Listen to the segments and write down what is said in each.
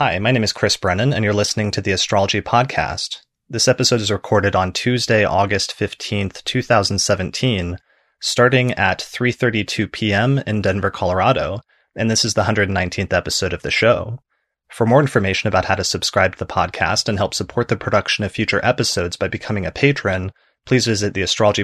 Hi, my name is Chris Brennan, and you're listening to the Astrology Podcast. This episode is recorded on Tuesday, August 15th, 2017, starting at 3:32 p.m. in Denver, Colorado, and this is the 119th episode of the show. For more information about how to subscribe to the podcast and help support the production of future episodes by becoming a patron, please visit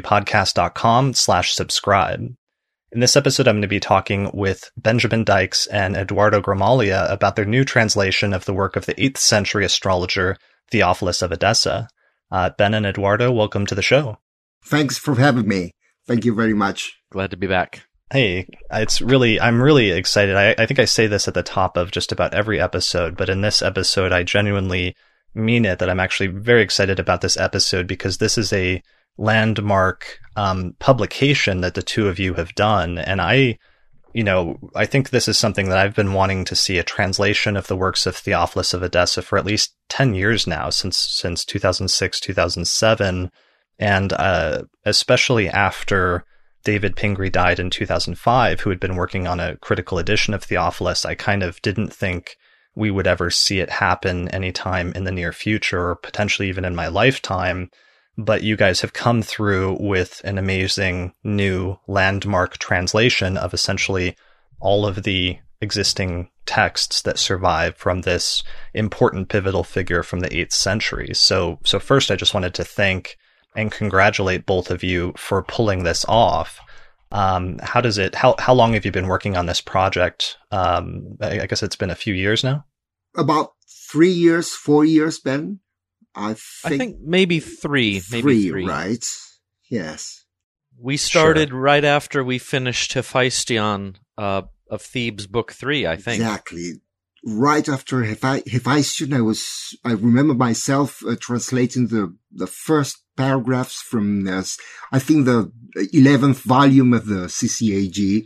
theastrologypodcast.com/subscribe. In this episode, I'm going to be talking with Benjamin Dykes and Eduardo Gramaglia about their new translation of the work of the 8th century astrologer Theophilus of Edessa. Ben and Eduardo, welcome to the show. Thanks for having me. Thank you very much. Glad to be back. Hey, I'm really excited. I think I say this at the top of just about every episode, but in this episode, I genuinely mean it, that I'm actually very excited about this episode because this is a landmark publication that the two of you have done. And I think this is something that I've been wanting to see, a translation of the works of Theophilus of Edessa for at least 10 years now, since 2006, 2007. And especially after David Pingree died in 2005, who had been working on a critical edition of Theophilus, I kind of didn't think we would ever see it happen anytime in the near future, or potentially even in my lifetime. But you guys have come through with an amazing new landmark translation of essentially all of the existing texts that survive from this important pivotal figure from the 8th century. So first, I just wanted to thank and congratulate both of you for pulling this off. How long have you been working on this project? I guess it's been a few years now. About 3 years, 4 years, Ben. I think maybe three. Right? Yes. We started right after we finished Hephaestion of Thebes, Book 3, I think. Exactly. Right after Hephaestion, I remember myself translating the first paragraphs from I think the 11th volume of the CCAG,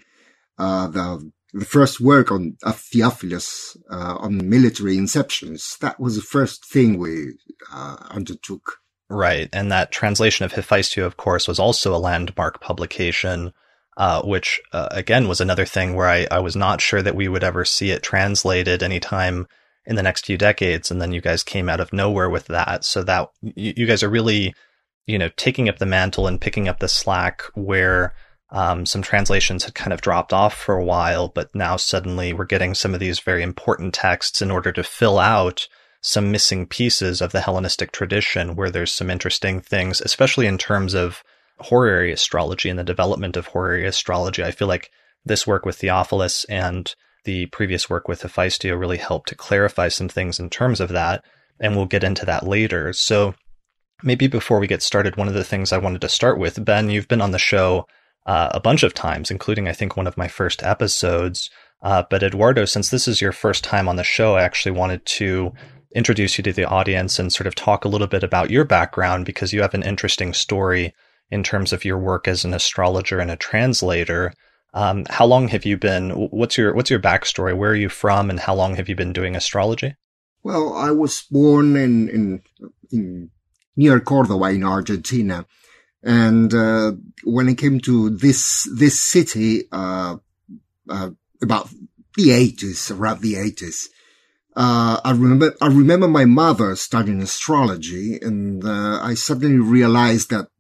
the first work of Theophilus on military inceptions. That was the first thing we undertook. Right, and that translation of Hephaestion, of course, was also a landmark publication, which, again, was another thing where I was not sure that we would ever see it translated anytime in the next few decades, and then you guys came out of nowhere with that. So that you guys are really, taking up the mantle and picking up the slack where some translations had kind of dropped off for a while, but now suddenly we're getting some of these very important texts in order to fill out some missing pieces of the Hellenistic tradition, where there's some interesting things, especially in terms of horary astrology and the development of horary astrology. I feel like this work with Theophilus and the previous work with Hephaestion really helped to clarify some things in terms of that, and we'll get into that later. So maybe before we get started, one of the things I wanted to start with, Ben, you've been on the show a bunch of times, including, I think, one of my first episodes. But Eduardo, since this is your first time on the show, I actually wanted to introduce you to the audience and sort of talk a little bit about your background, because you have an interesting story in terms of your work as an astrologer and a translator. How long have you been? What's your backstory? Where are you from, and how long have you been doing astrology? Well, I was born in near Cordoba in Argentina. And when I came to this city about the 80s, around the 80s, I remember my mother studying astrology, and I suddenly realized that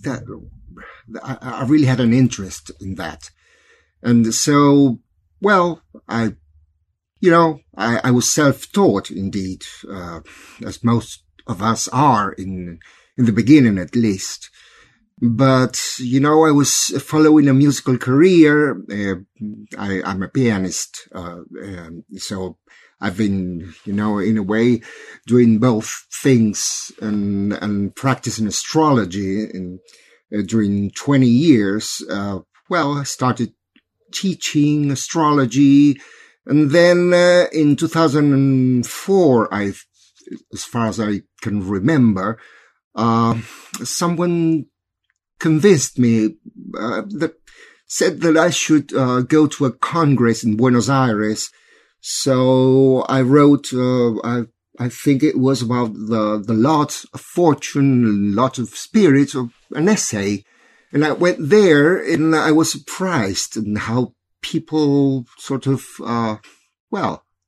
I really had an interest in that. And so, well, I was self-taught indeed, as most of us are in the beginning at least. But, I was following a musical career. I'm a pianist. So I've been, in a way doing both things and practicing astrology during 20 years. I started teaching astrology. And then, in 2004, as far as I can remember, someone convinced me, said that I should go to a congress in Buenos Aires. So I wrote, I think it was about the lot of fortune, lot of spirit, of an essay. And I went there and I was surprised in how people sort of,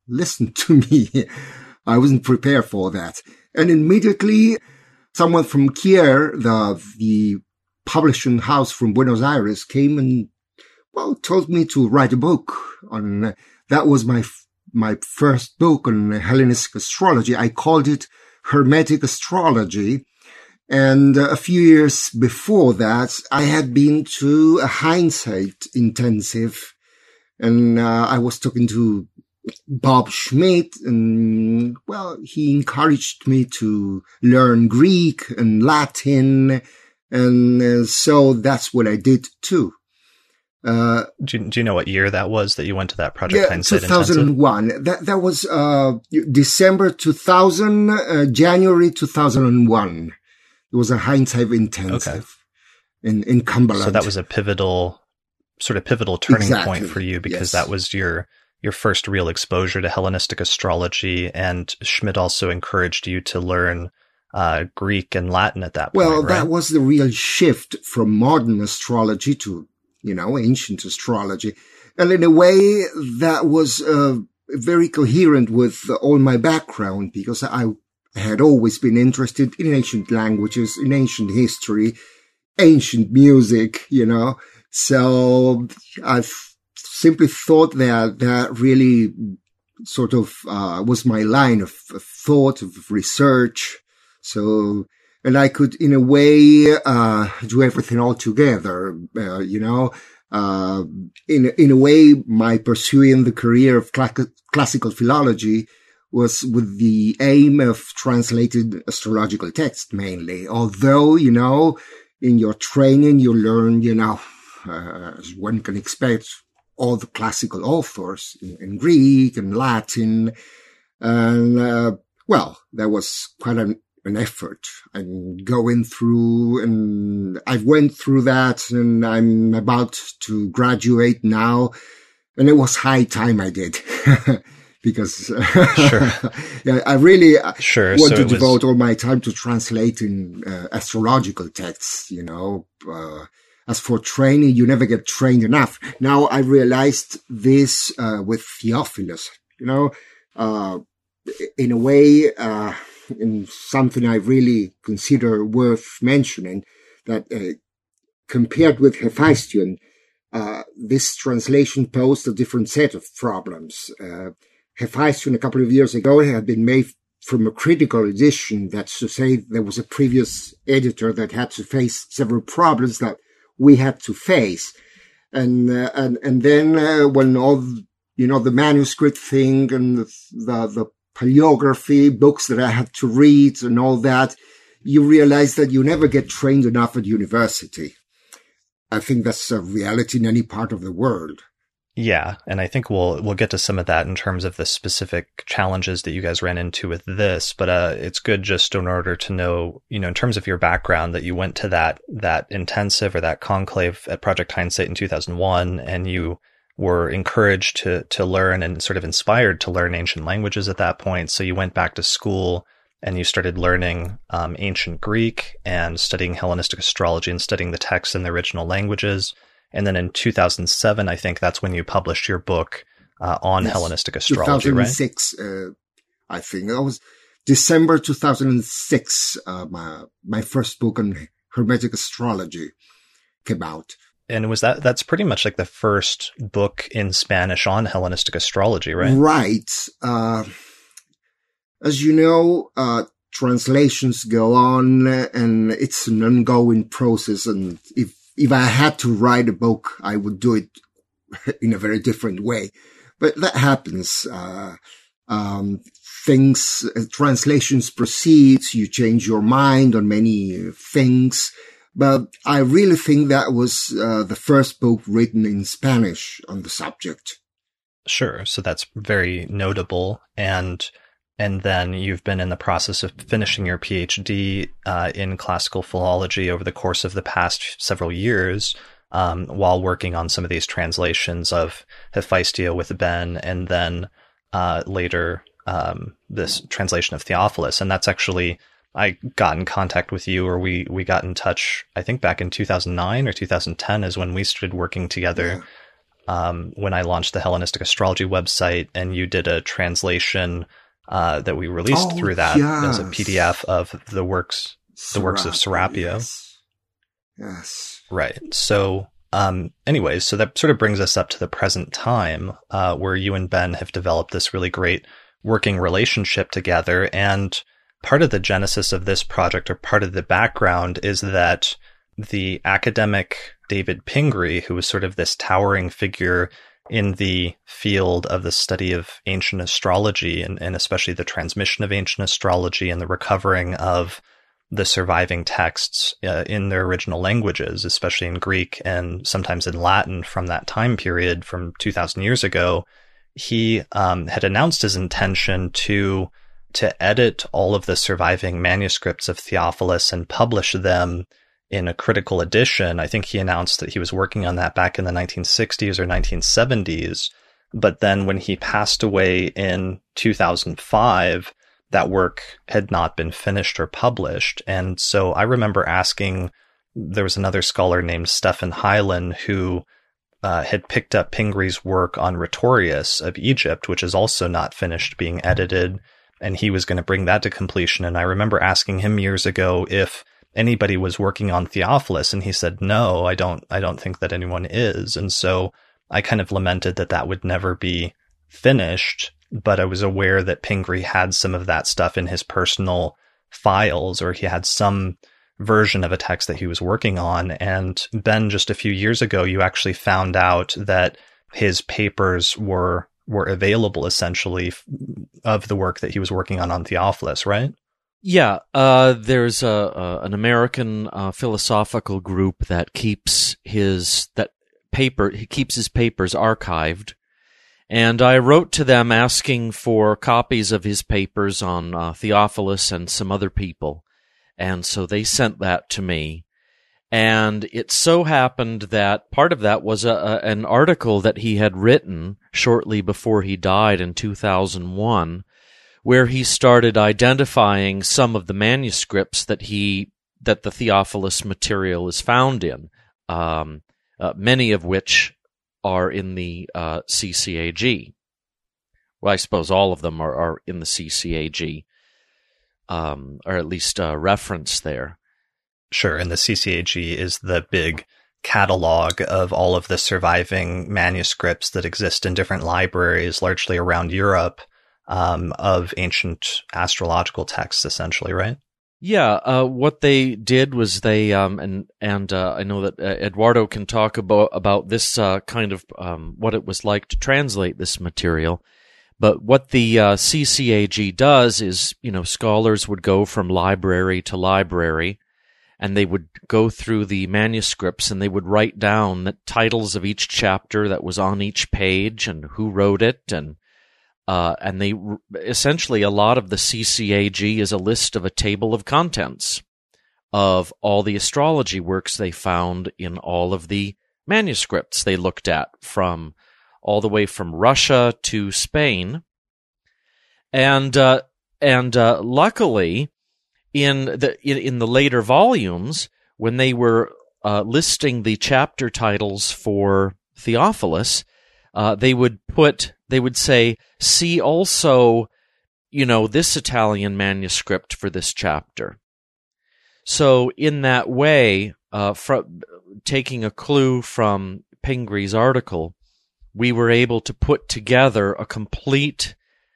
listen to me. I wasn't prepared for that. And immediately someone from Kier, the publishing house from Buenos Aires, came and, well, told me to write a book on, that was my first book on Hellenistic astrology. I called it Hermetic Astrology. And a few years before that, I had been to a Hindsight intensive, and I was talking to Bob Schmidt, and, well, he encouraged me to learn Greek and Latin, and so that's what I did too. Do you know what year that was that you went to that Project Hindsight 2001. Intensive? That was December 2000, January 2001. It was a Hindsight intensive in Cumberland. So that was a pivotal turning point for you, because that was your first real exposure to Hellenistic astrology, and Schmidt also encouraged you to learn Greek and Latin at that point. Well, right? that was the real shift from modern astrology to, ancient astrology. And in a way, that was very coherent with all my background, because I had always been interested in ancient languages, in ancient history, ancient music, So I've simply thought that really sort of was my line of thought, of research. So, and I could, in a way, do everything all together, In a way, my pursuing the career of classical philology was with the aim of translated astrological text mainly. Although, in your training, you learn, as one can expect, all the classical authors in Greek and Latin. And, that was quite an effort. And going through, and I went through that, and I'm about to graduate now. And it was high time I did. Because I really want to devote all my time to translating astrological texts, As for training, you never get trained enough. Now I realized this with Theophilus, in a way, in something I really consider worth mentioning, that compared with Hephaestion, this translation posed a different set of problems. Hephaestion, a couple of years ago, had been made from a critical edition. That's to say, there was a previous editor that had to face several problems that we had to face. And then, when all, the manuscript thing and the paleography books that I had to read and all that, you realize that you never get trained enough at university. I think that's a reality in any part of the world. Yeah, and I think we'll get to some of that in terms of the specific challenges that you guys ran into with this, but it's good just in order to know, in terms of your background, that you went to that intensive or that conclave at Project Hindsight in 2001, and you were encouraged to learn and sort of inspired to learn ancient languages at that point. So you went back to school and you started learning ancient Greek and studying Hellenistic astrology and studying the texts in the original languages. And then in 2007, I think that's when you published your book on Hellenistic astrology, 2006, right? I think that was December 2006. My first book on Hermetic astrology came out. And that's pretty much like the first book in Spanish on Hellenistic astrology, right? Right. As you know, translations go on, and it's an ongoing process. And if I had to write a book, I would do it in a very different way. But that happens. Translations proceed, you change your mind on many things. But I really think that was the first book written in Spanish on the subject. Sure. So that's very notable. And then you've been in the process of finishing your PhD in classical philology over the course of the past several years, while working on some of these translations of Hephaestia with Ben, and then later this translation of Theophilus. And that's actually, I got in contact with you, or we got in touch, I think back in 2009 or 2010 is when we started working together. when I launched the Hellenistic Astrology website, and you did a translation that we released through that as a PDF of the works of Serapio. Yes. Right. So, anyways, so that sort of brings us up to the present time, where you and Ben have developed this really great working relationship together. And part of the genesis of this project, or part of the background, is that the academic David Pingree, who was sort of this towering figure in the field of the study of ancient astrology, and especially the transmission of ancient astrology and the recovering of the surviving texts in their original languages, especially in Greek and sometimes in Latin from that time period from 2,000 years ago, he had announced his intention to edit all of the surviving manuscripts of Theophilus and publish them in a critical edition. I think he announced that he was working on that back in the 1960s or 1970s. But then when he passed away in 2005, that work had not been finished or published. And so I remember asking, there was another scholar named Stephen Hyland who had picked up Pingree's work on Rhetorius of Egypt, which is also not finished being edited, and he was going to bring that to completion. And I remember asking him years ago if anybody was working on Theophilus, and he said, no, I don't think that anyone is. And so I kind of lamented that would never be finished, but I was aware that Pingree had some of that stuff in his personal files, or he had some version of a text that he was working on. And Ben, just a few years ago, you actually found out that his papers were available, essentially, of the work that he was working on Theophilus, right? Yeah, there's an American philosophical group that keeps his papers archived, and I wrote to them asking for copies of his papers on Theophilus and some other people, and so they sent that to me. And it so happened that part of that was an article that he had written shortly before he died in 2001, where he started identifying some of the manuscripts that the Theophilus material is found in, many of which are in the CCAG. Well, I suppose all of them are in the CCAG, or at least referenced there. Sure, and the CCAG is the big catalog of all of the surviving manuscripts that exist in different libraries, largely around Europe, of ancient astrological texts, essentially, right? Yeah, what they did was they, I know that Eduardo can talk about this kind of what it was like to translate this material. But what the CCAG does is, scholars would go from library to library, and they would go through the manuscripts, and they would write down the titles of each chapter that was on each page and who wrote it, and they essentially, a lot of the CCAG is a list of a table of contents of all the astrology works they found in all of the manuscripts they looked at, from all the way from Russia to Spain, and luckily, in the later volumes, when they were listing the chapter titles for Theophilus, they would say, see also, this Italian manuscript for this chapter. So in that way, taking a clue from Pingree's article, we were able to put together a complete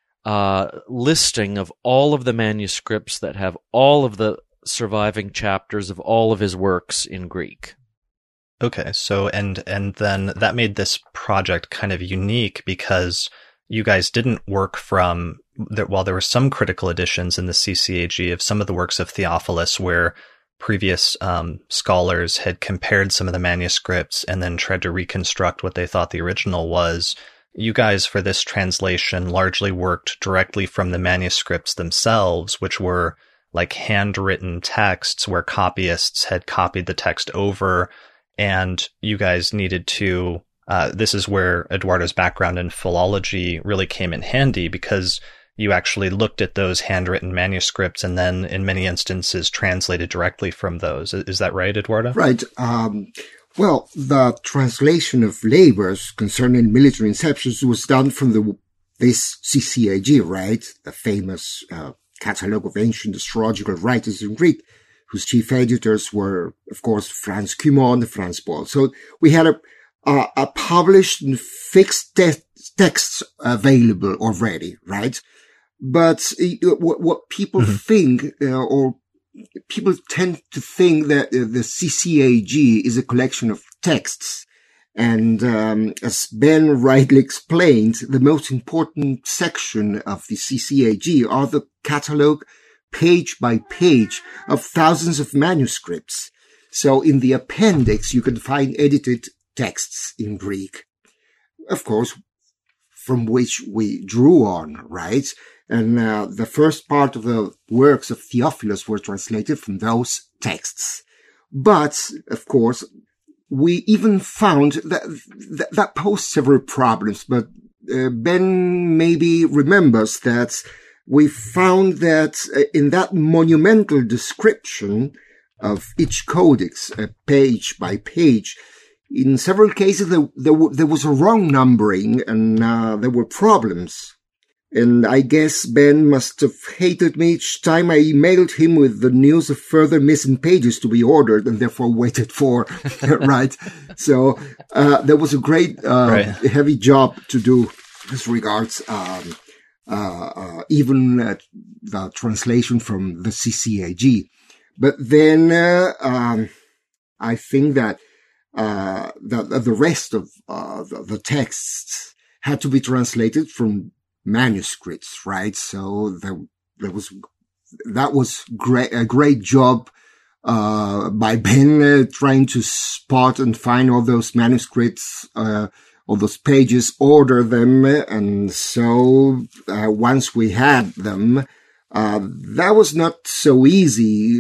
listing of all of the manuscripts that have all of the surviving chapters of all of his works in Greek. Okay, so and then that made this project kind of unique because you guys didn't work from, while there were some critical editions in the CCAG of some of the works of Theophilus where previous scholars had compared some of the manuscripts and then tried to reconstruct what they thought the original was. You guys, for this translation, largely worked directly from the manuscripts themselves, which were like handwritten texts where copyists had copied the text over, and you guys needed to, this is where Eduardo's background in philology really came in handy, because you actually looked at those handwritten manuscripts and then in many instances translated directly from those. Is that right, Eduardo? Right. Well, the translation of labors concerning military inceptions was done from this CCAG, right? The famous Catalogue of Ancient Astrological Writers in Greek, whose chief editors were, of course, Franz Cumont and Franz Boll. So we had a published and fixed texts available already, right? But what people think, or people tend to think that the CCAG is a collection of texts. And as Ben rightly explained, the most important section of the CCAG are the catalogue page by page of thousands of manuscripts. So in the appendix, you can find edited texts in Greek, of course, from which we drew on, right? And the first part of the works of Theophilus were translated from those texts. But, of course, we even found that posed several problems. But Ben maybe remembers that we found that in that monumental description of each codex, page by page, in several cases there was a wrong numbering, and there were problems. And I guess Ben must have hated me each time I emailed him with the news of further missing pages to be ordered, and therefore waited for, right? So there was a great heavy job to do as regards even the translation from the CCAG. But then I think that the rest of the texts had to be translated from manuscripts, right? So that was a great job by Ben trying to spot and find all those manuscripts, all those pages, order them, and so once we had them, that was not so easy.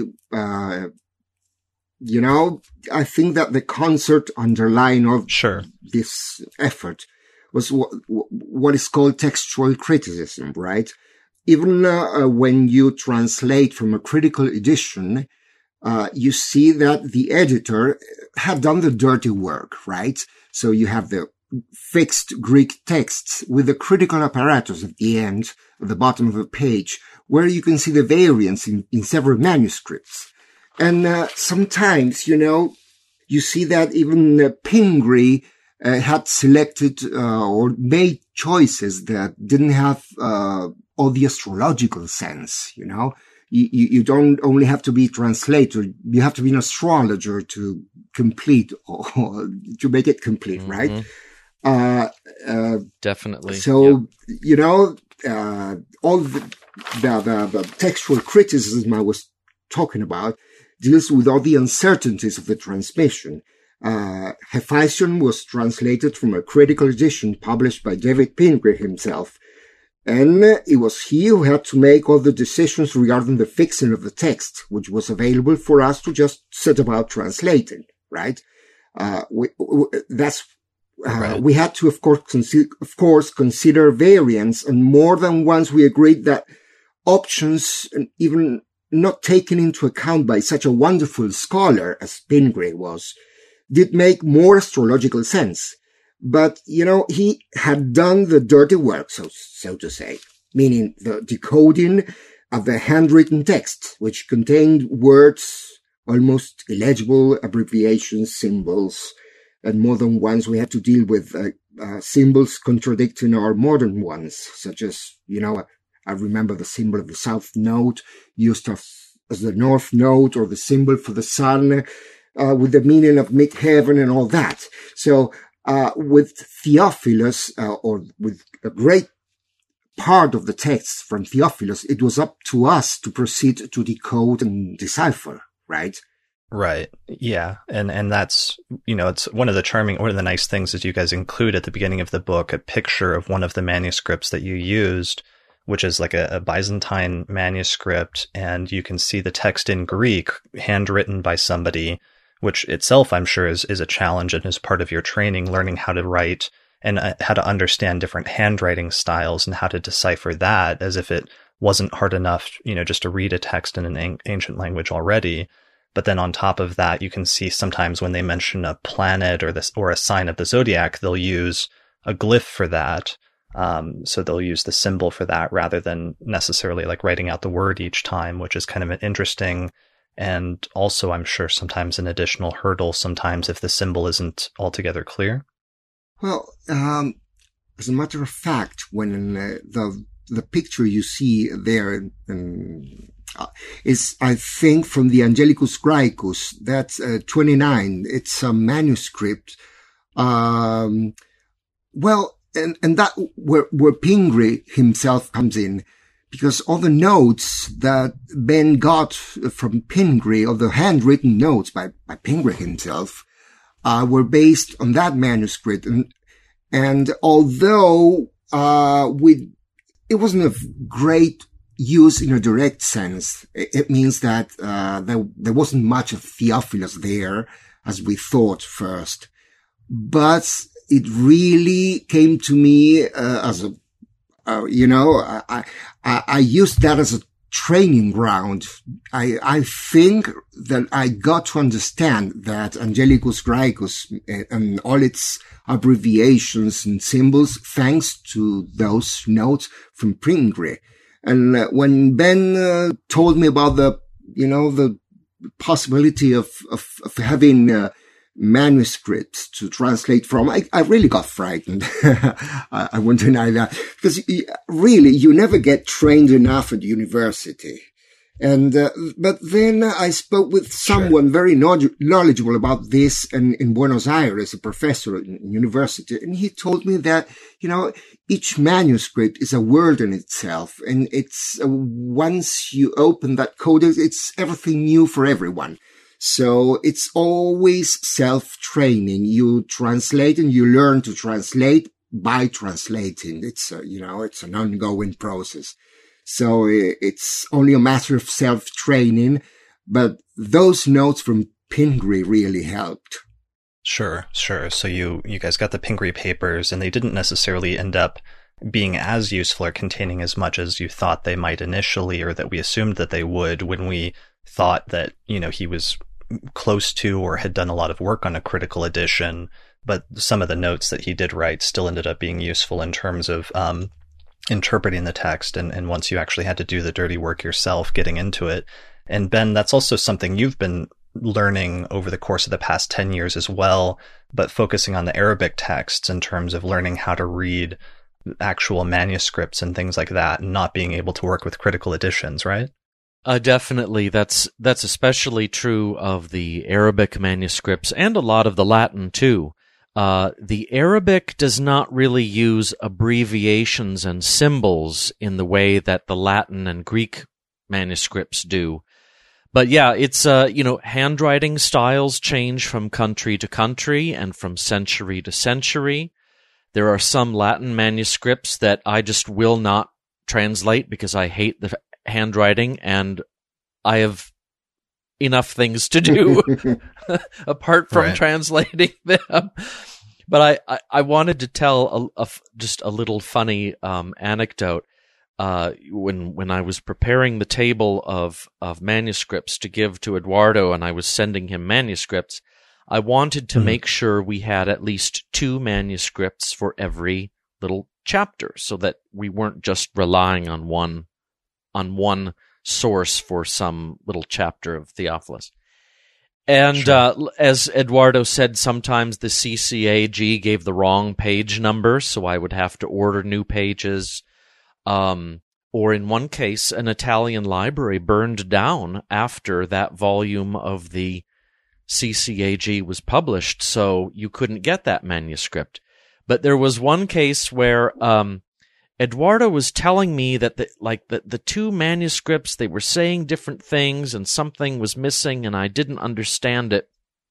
You know, I think that the concert underlying of this effort was what is called textual criticism, right? Even when you translate from a critical edition, you see that the editor had done the dirty work, right? So you have the fixed Greek texts with the critical apparatus at the end, at the bottom of the page, where you can see the variants in several manuscripts. And sometimes, you know, you see that even Pingree had selected or made choices that didn't have all the astrological sense, you know. You don't only have to be a translator, you have to be an astrologer to complete or to make it complete, right? Definitely. So, you know, all the textual criticism I was talking about deals with all the uncertainties of the transmission. Hephaestion was translated from a critical edition published by David Pingree himself. And it was he who had to make all the decisions regarding the fixing of the text, which was available for us to just set about translating, right? We had to, of course, consider variants, and more than once we agreed that options, and even not taken into account by such a wonderful scholar as Pingree was, did make more astrological sense. But, you know, he had done the dirty work, so to say, meaning the decoding of the handwritten text, which contained words, almost illegible abbreviations, symbols, and more than once we had to deal with symbols contradicting our modern ones, such as, you know, I remember the symbol of the south node used as the north node, or the symbol for the sun, with the meaning of mid-heaven and all that. So, with Theophilus, or with a great part of the texts from Theophilus, it was up to us to proceed to decode and decipher, right? Right. Yeah. And that's, you know, it's one of the nice things is you guys include at the beginning of the book a picture of one of the manuscripts that you used, which is like a Byzantine manuscript, and you can see the text in Greek, handwritten by somebody, which itself, I'm sure, is a challenge and is part of your training, learning how to write and how to understand different handwriting styles and how to decipher that, as if it wasn't hard enough, you know, just to read a text in an ancient language already. But then on top of that, you can see sometimes when they mention a planet or a sign of the zodiac, they'll use a glyph for that. So they'll use the symbol for that rather than necessarily like writing out the word each time, which is kind of an interesting and also, I'm sure, sometimes an additional hurdle sometimes if the symbol isn't altogether clear. Well, as a matter of fact, when the picture you see there is, I think, from the Angelicus Graecus, that's 29. It's a manuscript. Well, and that where Pingree himself comes in, because all the notes that Ben got from Pingree, or the handwritten notes by Pingree himself, were based on that manuscript. And although, it wasn't of great use in a direct sense, it means that, there wasn't much of Theophilus there as we thought first. But it really came to me, as a, I used that as a training ground. I think that I got to understand that Angelicus Graecus and all its abbreviations and symbols thanks to those notes from Pingree. And when Ben told me about the possibility of having manuscripts to translate from, I really got frightened. I won't deny that, because really you never get trained enough at university. And but then I spoke with someone very knowledgeable about this in Buenos Aires, a professor in university, and he told me that each manuscript is a world in itself, and it's once you open that code, it's everything new for everyone. So it's always self-training. You translate and you learn to translate by translating. It's it's an ongoing process. So it's only a matter of self-training, but those notes from Pingree really helped. Sure. So you guys got the Pingree papers, and they didn't necessarily end up being as useful or containing as much as you thought they might initially, or that we assumed that they would when we thought that, he was close to or had done a lot of work on a critical edition. But some of the notes that he did write still ended up being useful in terms of interpreting the text, and once you actually had to do the dirty work yourself, getting into it. And Ben, that's also something you've been learning over the course of the past 10 years as well, but focusing on the Arabic texts in terms of learning how to read actual manuscripts and things like that, and not being able to work with critical editions, right? Definitely. That's especially true of the Arabic manuscripts and a lot of the Latin too. The Arabic does not really use abbreviations and symbols in the way that the Latin and Greek manuscripts do. But yeah, it's, handwriting styles change from country to country and from century to century. There are some Latin manuscripts that I just will not translate because I hate the handwriting, and I have enough things to do apart from translating them. But I wanted to tell just a little funny anecdote. When I was preparing the table of manuscripts to give to Eduardo, and I was sending him manuscripts, I wanted to make sure we had at least 2 manuscripts for every little chapter, so that we weren't just relying on one source for some little chapter of Theophilus. And as Eduardo said, sometimes the CCAG gave the wrong page number, so I would have to order new pages. Or in one case, an Italian library burned down after that volume of the CCAG was published, so you couldn't get that manuscript. But there was one case where Eduardo was telling me that the 2 manuscripts, they were saying different things and something was missing and I didn't understand it.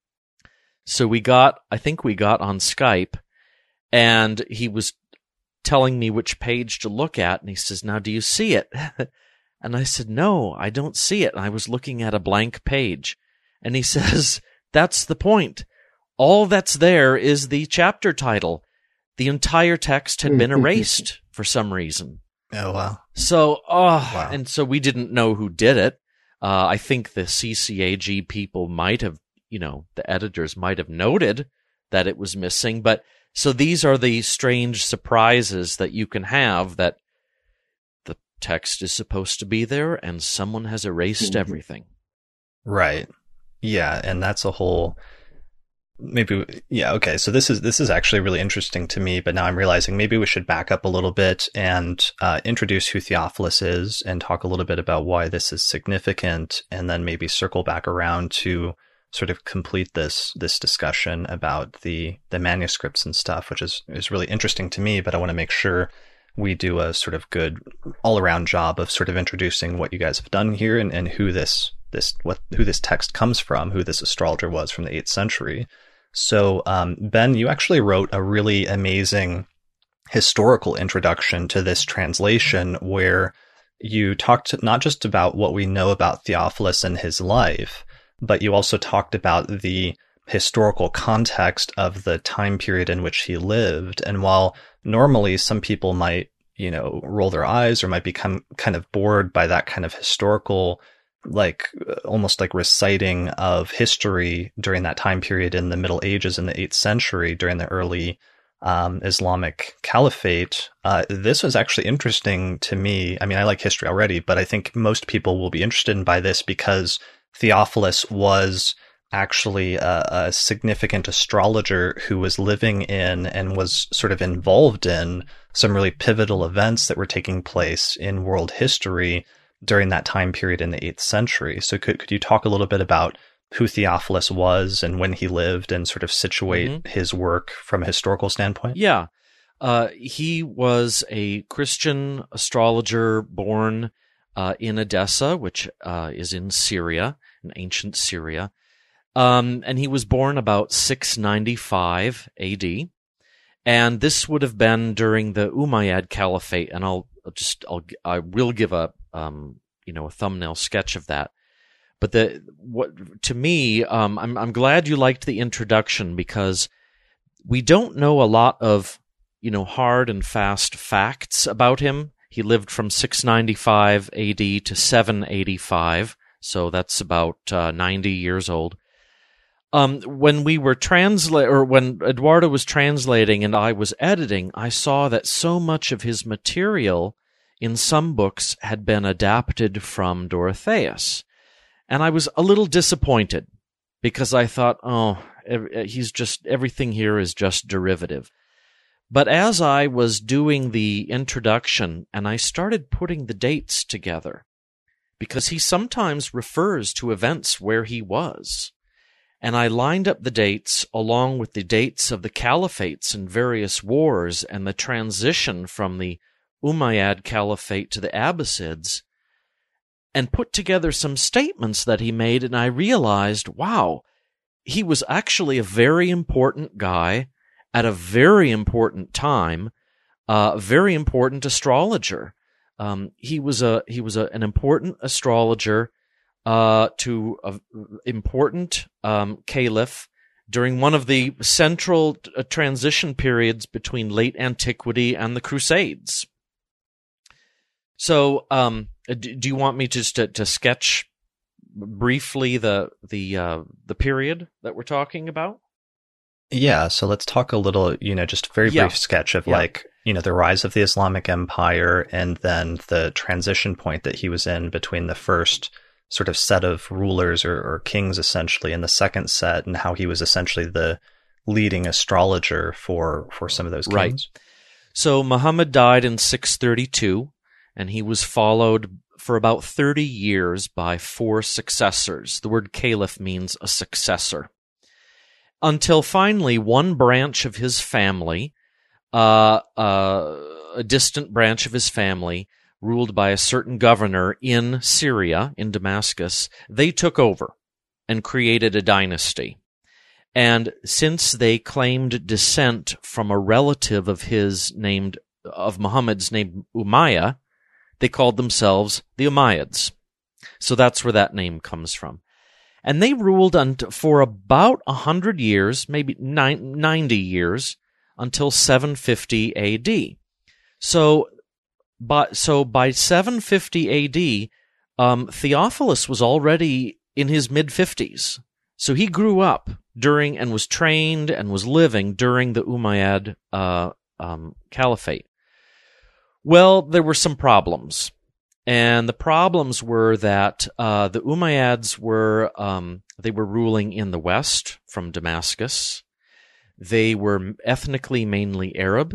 So I think we got on Skype, and he was telling me which page to look at, and he says, "Now, do you see it?" And I said, "No, I don't see it." And I was looking at a blank page. And he says, "That's the point. All that's there is the chapter title. The entire text had been erased for some reason." Oh, wow. So, wow. And so we didn't know who did it. I think the CCAG people might have, the editors might have noted that it was missing. But so these are the strange surprises that you can have, that the text is supposed to be there and someone has erased everything. Right. Yeah. And that's a whole, okay. So this is actually really interesting to me, but now I'm realizing maybe we should back up a little bit and introduce who Theophilus is and talk a little bit about why this is significant, and then maybe circle back around to sort of complete this discussion about the manuscripts and stuff, which is really interesting to me, but I want to make sure we do a sort of good all around job of sort of introducing what you guys have done here and who this text comes from, who this astrologer was from the 8th century. So, Ben, you actually wrote a really amazing historical introduction to this translation where you talked not just about what we know about Theophilus and his life, but you also talked about the historical context of the time period in which he lived. And while normally some people might, roll their eyes or might become kind of bored by that kind of historical, almost like reciting of history during that time period in the Middle Ages in the 8th century during the early Islamic Caliphate, this was actually interesting to me. I mean, I like history already, but I think most people will be interested by this because Theophilus was actually a significant astrologer who was living in and was sort of involved in some really pivotal events that were taking place in world history during that time period in the 8th century. So could you talk a little bit about who Theophilus was and when he lived and sort of situate his work from a historical standpoint? Yeah. He was a Christian astrologer born in Edessa, which is in Syria, in ancient Syria. And he was born about 695 AD. And this would have been during the Umayyad Caliphate. And I will give a thumbnail sketch of that. But to me, I'm glad you liked the introduction, because we don't know a lot of, hard and fast facts about him. He lived from 695 AD to 785, so that's about 90 years old. When we were when Eduardo was translating and I was editing, I saw that so much of his material in some books had been adapted from Dorotheus. And I was a little disappointed, because I thought, everything here is just derivative. But as I was doing the introduction and I started putting the dates together, because he sometimes refers to events where he was, and I lined up the dates along with the dates of the caliphates and various wars and the transition from the Umayyad Caliphate to the Abbasids, and put together some statements that he made, and I realized, wow, he was actually a very important guy at a very important time, a very important astrologer. He was an important astrologer to an important caliph during one of the central transition periods between late antiquity and the Crusades. So, do you want me just to sketch briefly the period that we're talking about? Yeah, so let's talk a little, just a very brief sketch of the rise of the Islamic Empire and then the transition point that he was in between the first sort of set of rulers or kings, essentially, and the second set, and how he was essentially the leading astrologer for some of those kings. Right. So Muhammad died in 632, and he was followed for about 30 years by 4 successors. The word caliph means a successor. Until finally one branch of his family, a distant branch of his family, ruled by a certain governor in Syria, in Damascus, they took over and created a dynasty. And since they claimed descent from a relative of Muhammad's named Umayyah, they called themselves the Umayyads. So that's where that name comes from. And they ruled for about 100 years, maybe 90 years, until 750 AD. So by 750 AD, Theophilus was already in his mid-50s. So he grew up during and was trained and was living during the Umayyad Caliphate. Well, there were some problems. And the problems were that the Umayyads were ruling in the west from Damascus. They were ethnically mainly Arab.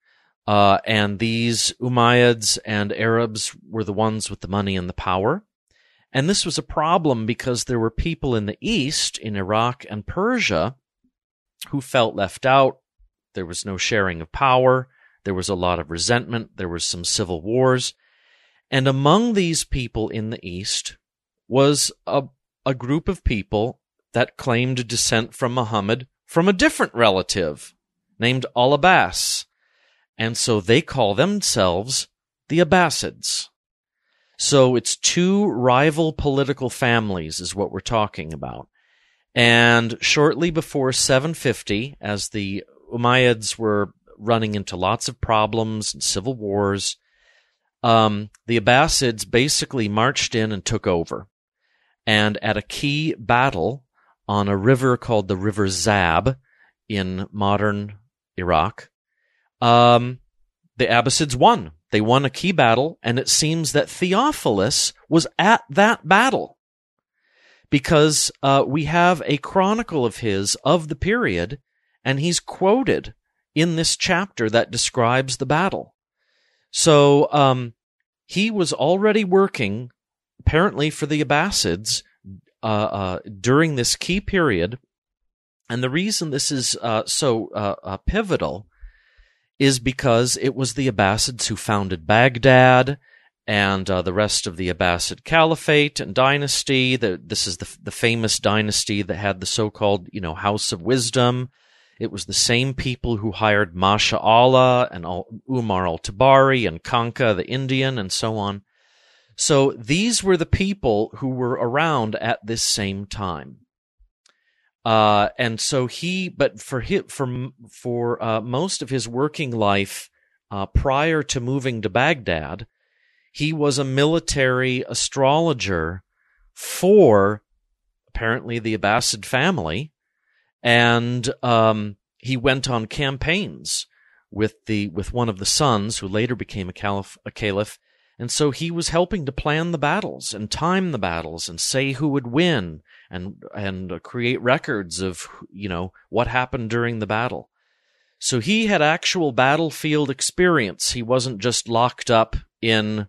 And these Umayyads and Arabs were the ones with the money and the power. And this was a problem because there were people in the east, in Iraq and Persia, who felt left out. There was no sharing of power. There was a lot of resentment. There was some civil wars. And among these people in the east was a group of people that claimed descent from Muhammad from a different relative named Al-Abbas. And so they call themselves the Abbasids. So it's two rival political families is what we're talking about. And shortly before 750, as the Umayyads were running into lots of problems and civil wars, the Abbasids basically marched in and took over. And at a key battle on a river called the River Zab in modern Iraq, the Abbasids won. They won a key battle, and it seems that Theophilus was at that battle because we have a chronicle of his of the period, and he's quoted in this chapter that describes the battle. So he was already working, apparently, for the Abbasids during this key period, and the reason this is so pivotal is because it was the Abbasids who founded Baghdad and the rest of the Abbasid Caliphate and dynasty. This is the famous dynasty that had the so-called, House of Wisdom. It was the same people who hired Masha Allah and Umar al-Tabari and Kanka the Indian and so on. So these were the people who were around at this same time. And so for most of his working life, prior to moving to Baghdad, he was a military astrologer for apparently the Abbasid family, and he went on campaigns with one of the sons who later became a caliph. And so he was helping to plan the battles and time the battles and say who would win and create records of, what happened during the battle. So he had actual battlefield experience. He wasn't just locked up in,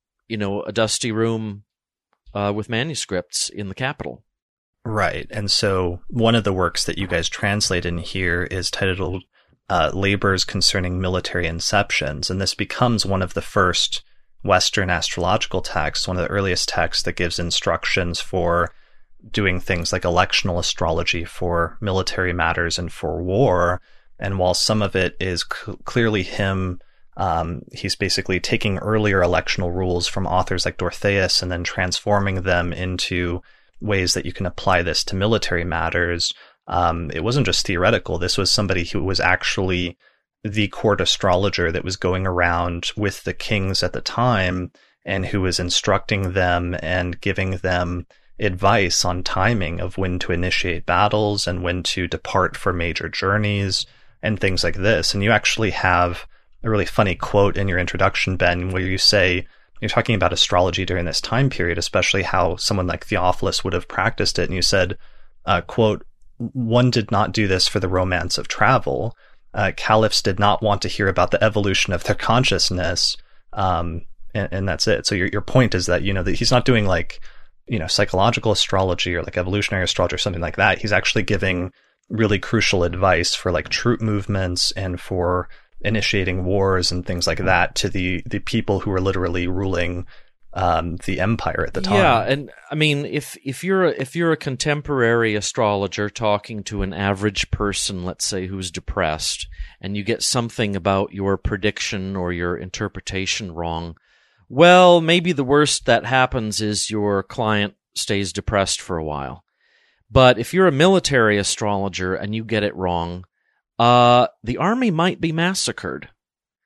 a dusty room with manuscripts in the capital. Right. And so one of the works that you guys translate in here is titled Labors Concerning Military Inceptions. And this becomes one of the first Western astrological texts, one of the earliest texts that gives instructions for doing things like electional astrology for military matters and for war. And while some of it is clearly him, he's basically taking earlier electional rules from authors like Dorotheus and then transforming them into ways that you can apply this to military matters. It wasn't just theoretical. This was somebody who was actually the court astrologer that was going around with the kings at the time and who was instructing them and giving them advice on timing of when to initiate battles and when to depart for major journeys and things like this. And you actually have a really funny quote in your introduction, Ben, where you say, you're talking about astrology during this time period, especially how someone like Theophilus would have practiced it. And you said, quote, "One did not do this for the romance of travel. Caliphs did not want to hear about the evolution of their consciousness." And that's it. So your point is that, that he's not doing like, psychological astrology or like evolutionary astrology or something like that. He's actually giving really crucial advice for like troop movements and for initiating wars and things like that to the people who were literally ruling the empire at the time. Yeah, and I mean, if you're a contemporary astrologer talking to an average person, let's say, who's depressed, and you get something about your prediction or your interpretation wrong, well, maybe the worst that happens is your client stays depressed for a while. But if you're a military astrologer and you get it wrong, the army might be massacred.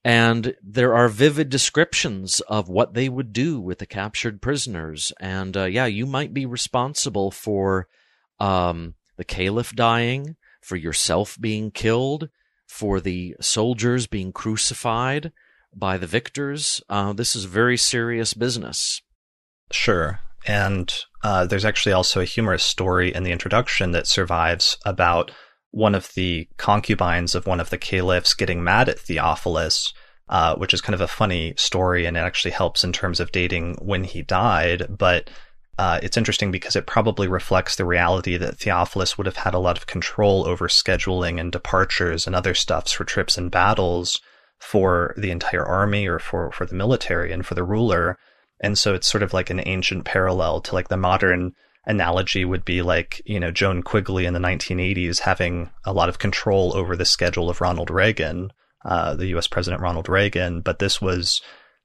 And there are vivid descriptions of what they would do with the captured prisoners. And you might be responsible for the caliph dying, for yourself being killed, for the soldiers being crucified by the victors. This is very serious business. Sure. And there's actually also a humorous story in the introduction that survives about one of the concubines of one of the caliphs getting mad at Theophilus, which is kind of a funny story, and it actually helps in terms of dating when he died. But it's interesting because it probably reflects the reality that Theophilus would have had a lot of control over scheduling and departures and other stuffs for trips and battles for the entire army or for the military and for the ruler. And so it's sort of like an ancient parallel to like the modern analogy would be like, Joan Quigley in the 1980s having a lot of control over the schedule of Ronald Reagan, the US President Ronald Reagan. But this was,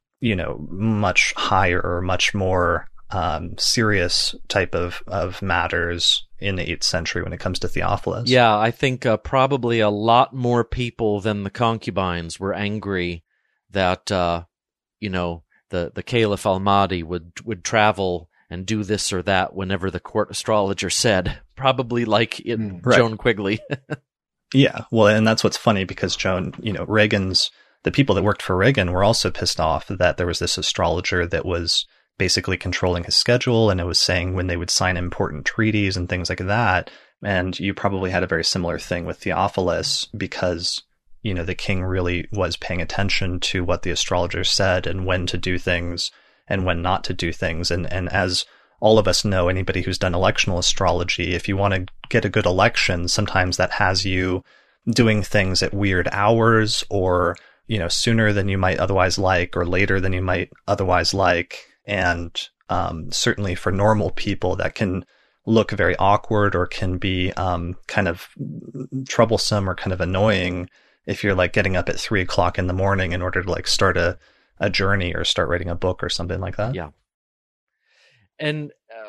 much higher or much more serious type of matters in the 8th century when it comes to Theophilus. Yeah, I think probably a lot more people than the concubines were angry that, the Caliph Al-Mahdi would travel and do this or that whenever the court astrologer said, probably like in Joan Quigley. Yeah, well, and that's what's funny because Reagan's, the people that worked for Reagan were also pissed off that there was this astrologer that was basically controlling his schedule, and it was saying when they would sign important treaties and things like that. And you probably had a very similar thing with Theophilus because the king really was paying attention to what the astrologer said and when to do things and when not to do things. And as all of us know, anybody who's done electional astrology, if you want to get a good election, sometimes that has you doing things at weird hours or, sooner than you might otherwise like or later than you might otherwise like. And certainly for normal people, that can look very awkward or can be kind of troublesome or kind of annoying if you're like getting up at 3 o'clock in the morning in order to like start a journey or start writing a book or something like that. Yeah. And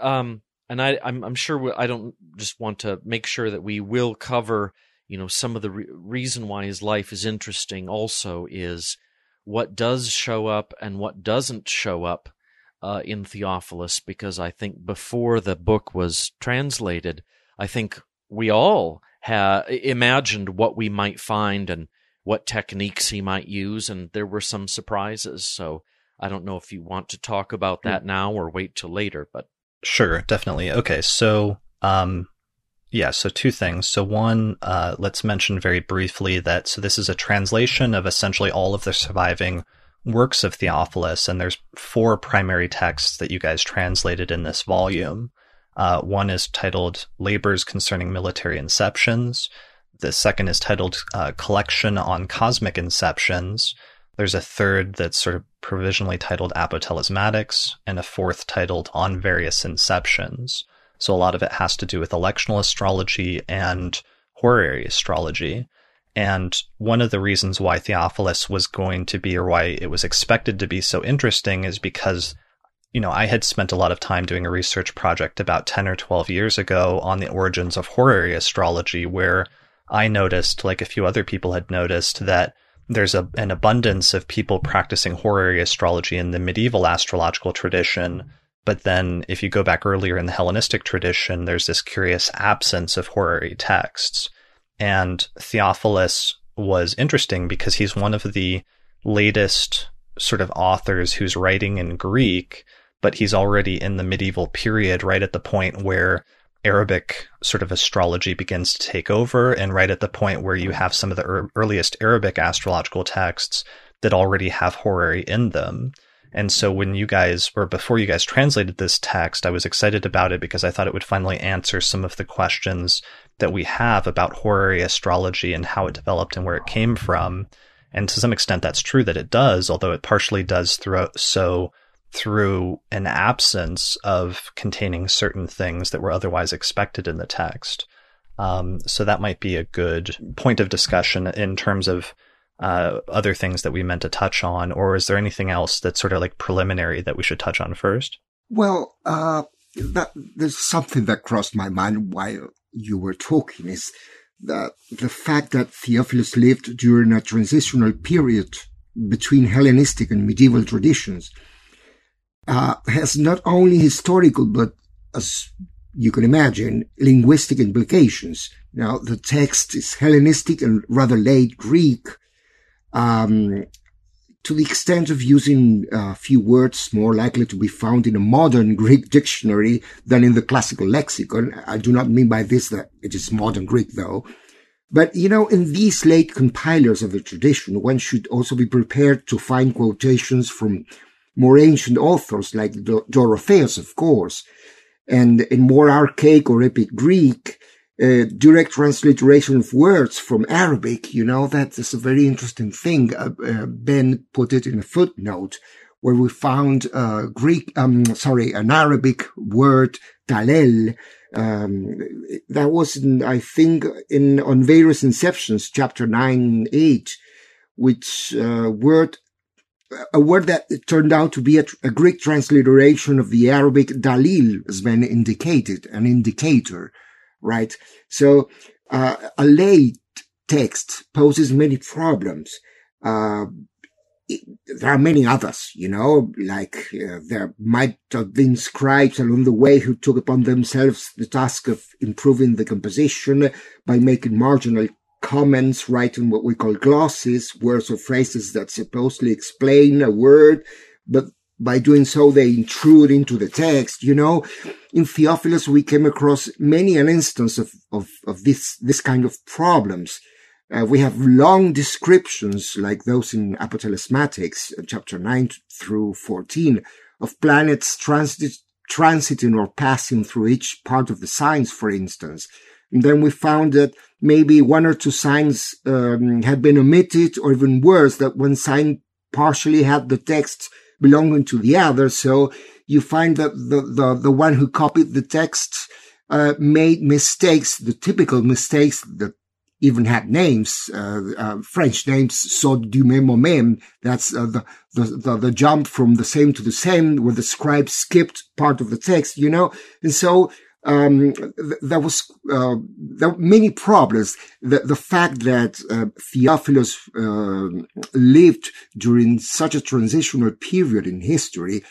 I'm sure I don't just want to make sure that we will cover, some of the reason why his life is interesting also is what does show up and what doesn't show up in Theophilus, because I think before the book was translated, I think we all imagined what we might find and what techniques he might use, and there were some surprises. So I don't know if you want to talk about that now or wait till later, but sure, definitely. Okay, so so 2 things. So one, let's mention very briefly that this is a translation of essentially all of the surviving works of Theophilus, and there's 4 primary texts that you guys translated in this volume. One is titled Labors Concerning Military Inceptions. The second is titled Collection on Cosmic Inceptions. There's a third that's sort of provisionally titled Apotalismatics, and a 4th titled On Various Inceptions. So a lot of it has to do with electional astrology and horary astrology. And one of the reasons why Theophilus was going to be, or why it was expected to be so interesting, is because I had spent a lot of time doing a research project about 10 or 12 years ago on the origins of horary astrology, where I noticed, like a few other people had noticed, that there's an abundance of people practicing horary astrology in the medieval astrological tradition. But then if you go back earlier in the Hellenistic tradition, there's this curious absence of horary texts. And Theophilus was interesting because he's one of the latest sort of authors who's writing in Greek, but he's already in the medieval period, right at the point where Arabic sort of astrology begins to take over, and right at the point where you have some of the earliest Arabic astrological texts that already have horary in them. And so when you guys, or before you guys translated this text, I was excited about it because I thought it would finally answer some of the questions that we have about horary astrology and how it developed and where it came from. And to some extent, that's true that it does, although it partially does through an absence of containing certain things that were otherwise expected in the text. So that might be a good point of discussion in terms of other things that we meant to touch on, or is there anything else that's sort of like preliminary that we should touch on first? Well, there's something that crossed my mind while you were talking, is the fact that Theophilus lived during a transitional period between Hellenistic and medieval traditions has not only historical, but, as you can imagine, linguistic implications. Now, the text is Hellenistic and rather late Greek, to the extent of using a few words more likely to be found in a modern Greek dictionary than in the classical lexicon. I do not mean by this that it is modern Greek, though. But, in these late compilers of the tradition, one should also be prepared to find quotations from more ancient authors like Dorotheus, of course, and in more archaic or epic Greek, direct transliteration of words from Arabic. That is a very interesting thing. Ben put it in a footnote where we found an Arabic word, talel. That was, on various inceptions, chapter 9-8, which a word that turned out to be a Greek transliteration of the Arabic dalil, as Ben indicated, an indicator, right? So, a late text poses many problems. There are many others, like there might have been scribes along the way who took upon themselves the task of improving the composition by making marginal comments, writing what we call glosses, words or phrases that supposedly explain a word, but by doing so they intrude into the text. In Theophilus we came across many an instance of this kind of problems. We have long descriptions like those in Apotelesmatics, chapter 9 through 14, of planets transiting or passing through each part of the signs, for instance. And then we found that maybe one or two signs had been omitted, or even worse, that one sign partially had the text belonging to the other. So you find that the one who copied the text made mistakes, the typical mistakes that even had names, French names, saut du même au même. That's the jump from the same to the same, where the scribe skipped part of the text, And so there were many problems. The fact that Theophilus lived during such a transitional period in history,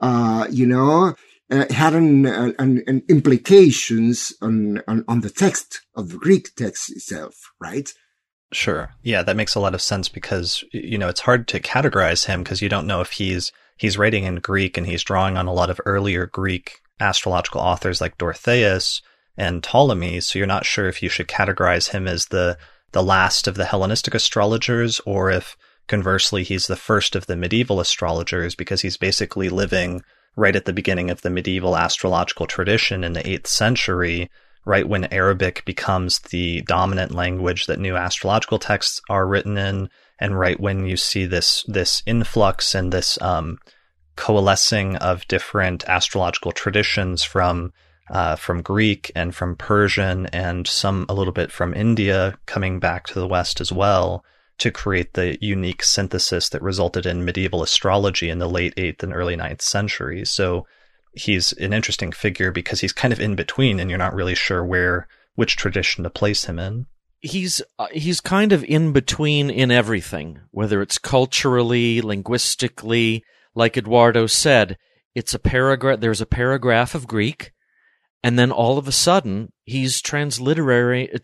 had an implications on the text of the Greek text itself, right? Sure. Yeah, that makes a lot of sense because, it's hard to categorize him because you don't know if he's writing in Greek and he's drawing on a lot of earlier Greek astrological authors like Dorotheus and Ptolemy. So you're not sure if you should categorize him as the last of the Hellenistic astrologers or if conversely he's the first of the medieval astrologers because he's basically living right at the beginning of the medieval astrological tradition in the 8th century, right when Arabic becomes the dominant language that new astrological texts are written in, and right when you see this influx and this coalescing of different astrological traditions from Greek and from Persian and some a little bit from India coming back to the West as well, to create the unique synthesis that resulted in medieval astrology in the late 8th and early 9th centuries. So he's an interesting figure because he's kind of in between and you're not really sure which tradition to place him in. He's kind of in between in everything, whether it's culturally, linguistically, like Eduardo said, it's a paragraph, there's a paragraph of Greek, and then all of a sudden he's transliterated.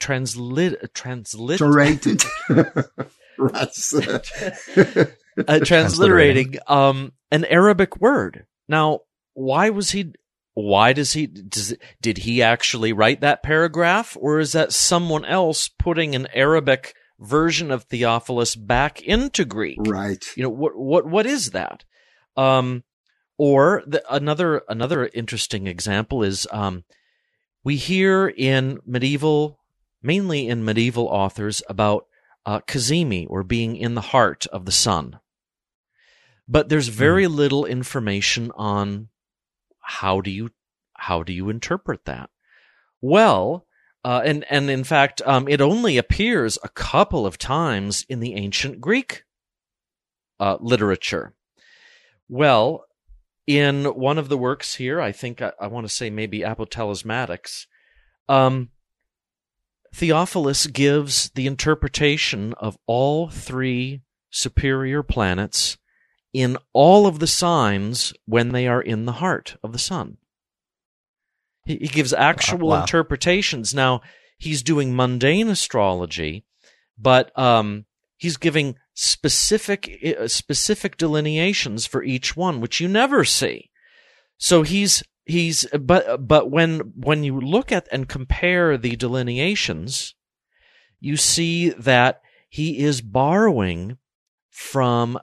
Transliterating an Arabic word. Now, did he actually write that paragraph, or is that someone else putting an Arabic version of Theophilus back into Greek? Right. What is that? Another interesting example is we hear mainly in medieval authors about Cazimi, or being in the heart of the sun. But there's very little information on how do you interpret that? Well, and in fact, it only appears a couple of times in the ancient Greek literature. Well, in one of the works here, I think I want to say maybe Apotelesmatics, Theophilus gives the interpretation of all three superior planets in all of the signs when they are in the heart of the sun. He gives actual interpretations. Now, he's doing mundane astrology, but he's giving specific delineations for each one, which you never see. So but when you look at and compare the delineations, you see that he is borrowing from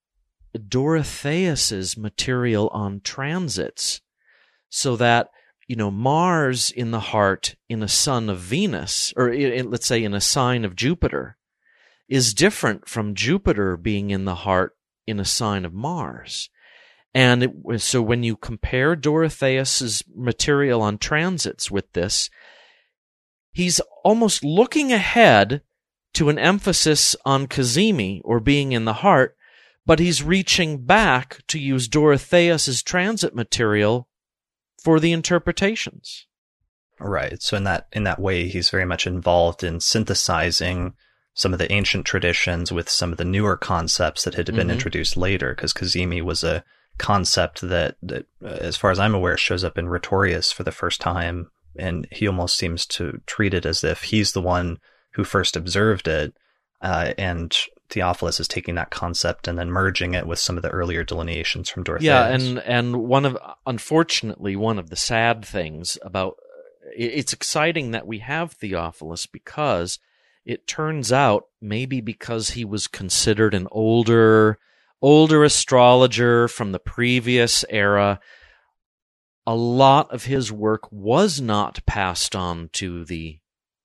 Dorotheus's material on transits, so that, Mars in the heart in a son of Venus, or let's say in a sign of Jupiter, is different from Jupiter being in the heart in a sign of Mars. And so when you compare Dorotheus's material on transits with this, he's almost looking ahead to an emphasis on Cazimi, or being in the heart, but he's reaching back to use Dorotheus's transit material for the interpretations. Right. So in that way, he's very much involved in synthesizing some of the ancient traditions with some of the newer concepts that had been introduced later, because Cazimi was a concept that, as far as I'm aware, shows up in Rhetorius for the first time, and he almost seems to treat it as if he's the one who first observed it, and Theophilus is taking that concept and then merging it with some of the earlier delineations from Dorotheus. Yeah, and unfortunately, one of the sad things about it's exciting that we have Theophilus, because it turns out, maybe because he was considered an older astrologer from the previous era, a lot of his work was not passed on to the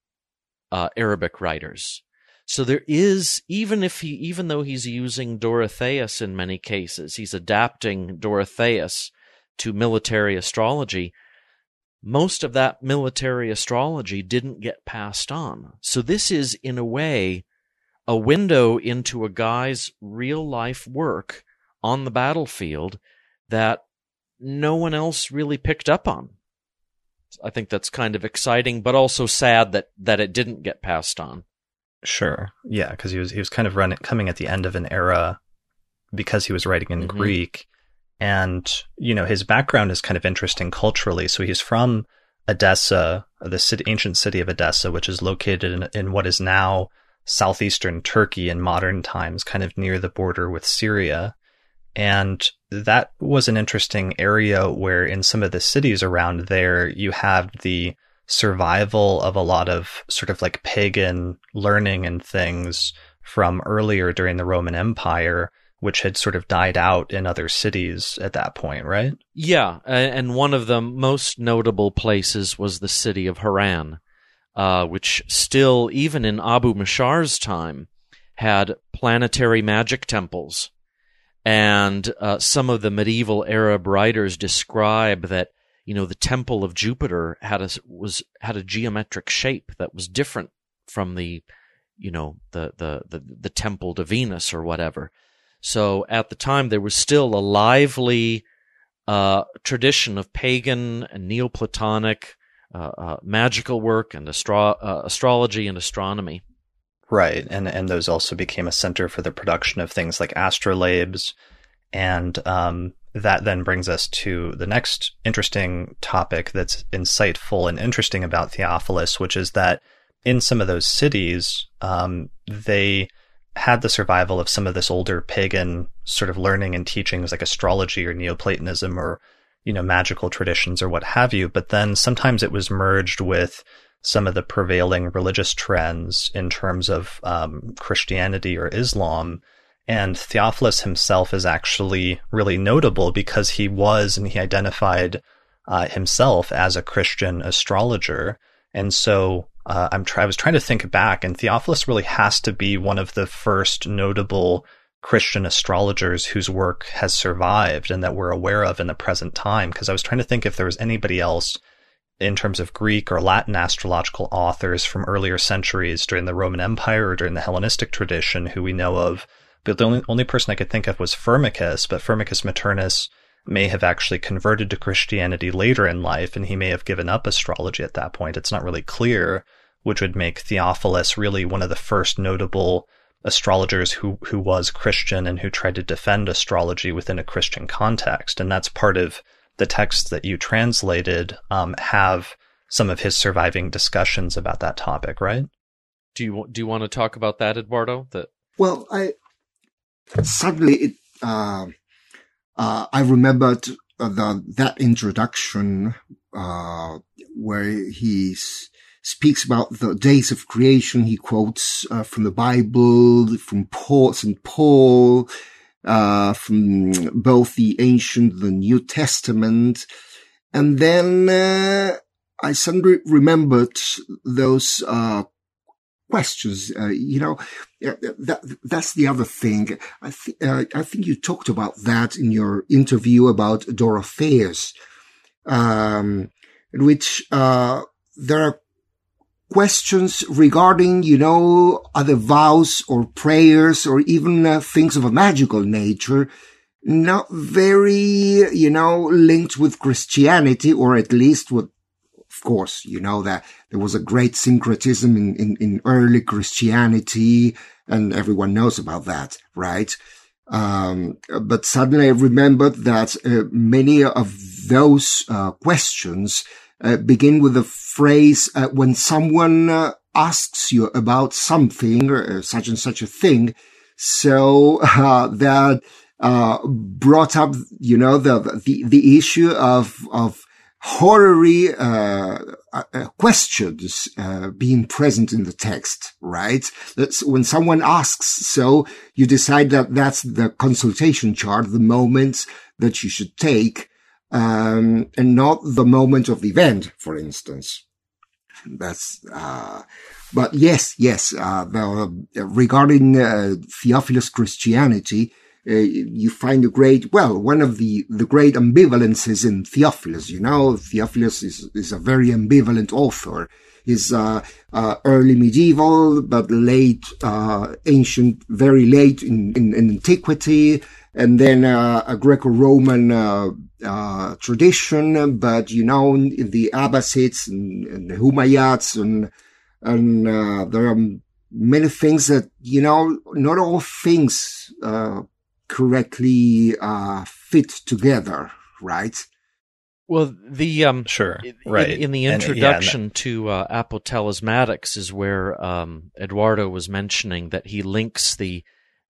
Arabic writers. So there is, even though he's using Dorotheus in many cases, he's adapting Dorotheus to military astrology, most of that military astrology didn't get passed on. So this is, in a way, a window into a guy's real-life work on the battlefield that no one else really picked up on. I think that's kind of exciting, but also sad that it didn't get passed on. Sure. Yeah, because he was kind of coming at the end of an era because he was writing in Greek. And, his background is kind of interesting culturally. So he's from Edessa, the ancient city of Edessa, which is located in what is now southeastern Turkey in modern times, kind of near the border with Syria. And that was an interesting area where in some of the cities around there, you have the survival of a lot of sort of like pagan learning and things from earlier during the Roman Empire, which had sort of died out in other cities at that point, right? Yeah, and one of the most notable places was the city of Haran, which still, even in Abu Mashar's time, had planetary magic temples. And some of the medieval Arab writers describe that, the temple of Jupiter had a geometric shape that was different from the temple to Venus or whatever. So at the time, there was still a lively tradition of pagan and Neoplatonic magical work and astrology and astronomy. Right, and those also became a center for the production of things like astrolabes, and that then brings us to the next interesting topic that's insightful and interesting about Theophilus, which is that in some of those cities, they had the survival of some of this older pagan sort of learning and teachings like astrology or Neoplatonism or, magical traditions or what have you. But then sometimes it was merged with some of the prevailing religious trends in terms of Christianity or Islam. And Theophilus himself is actually really notable because he identified himself as a Christian astrologer. And so I was trying to think back, and Theophilus really has to be one of the first notable Christian astrologers whose work has survived and that we're aware of in the present time. Because I was trying to think if there was anybody else in terms of Greek or Latin astrological authors from earlier centuries during the Roman Empire or during the Hellenistic tradition who we know of. But the only person I could think of was Firmicus, but Firmicus Maternus may have actually converted to Christianity later in life, and he may have given up astrology at that point. It's not really clear, which would make Theophilus really one of the first notable astrologers who was Christian and who tried to defend astrology within a Christian context. And that's part of the texts that you translated have some of his surviving discussions about that topic, right? Do you want to talk about that, Eduardo? Well, suddenly I remembered that introduction where he speaks about the days of creation. He quotes from the Bible, from St. Paul, from both the Ancient and the New Testament. And then I suddenly remembered those questions. That's the other thing. I think you talked about that in your interview about Dorotheus, in which there are questions regarding, other vows or prayers or even things of a magical nature, not very, linked with Christianity, or at least with, of course, that there was a great syncretism in early Christianity, and everyone knows about that, right? But suddenly I remembered that many of those questions begin with the phrase, when someone asks you about something, such and such a thing, so that brought up, the issue of horary questions being present in the text, right? That's when someone asks, so you decide that that's the consultation chart, the moment that you should take, and not the moment of the event, for instance. That's, but yes, regarding Theophilus Christianity, you find one of the great ambivalences in Theophilus. Theophilus is a very ambivalent author. He's early medieval, but late ancient, very late in antiquity, and then a Greco-Roman tradition. But in the Abbasids and the Humayyads, and there are many things that not all things correctly fit together, right? Well, the sure, right. In the introduction to Apotalismatics is where Eduardo was mentioning that he links the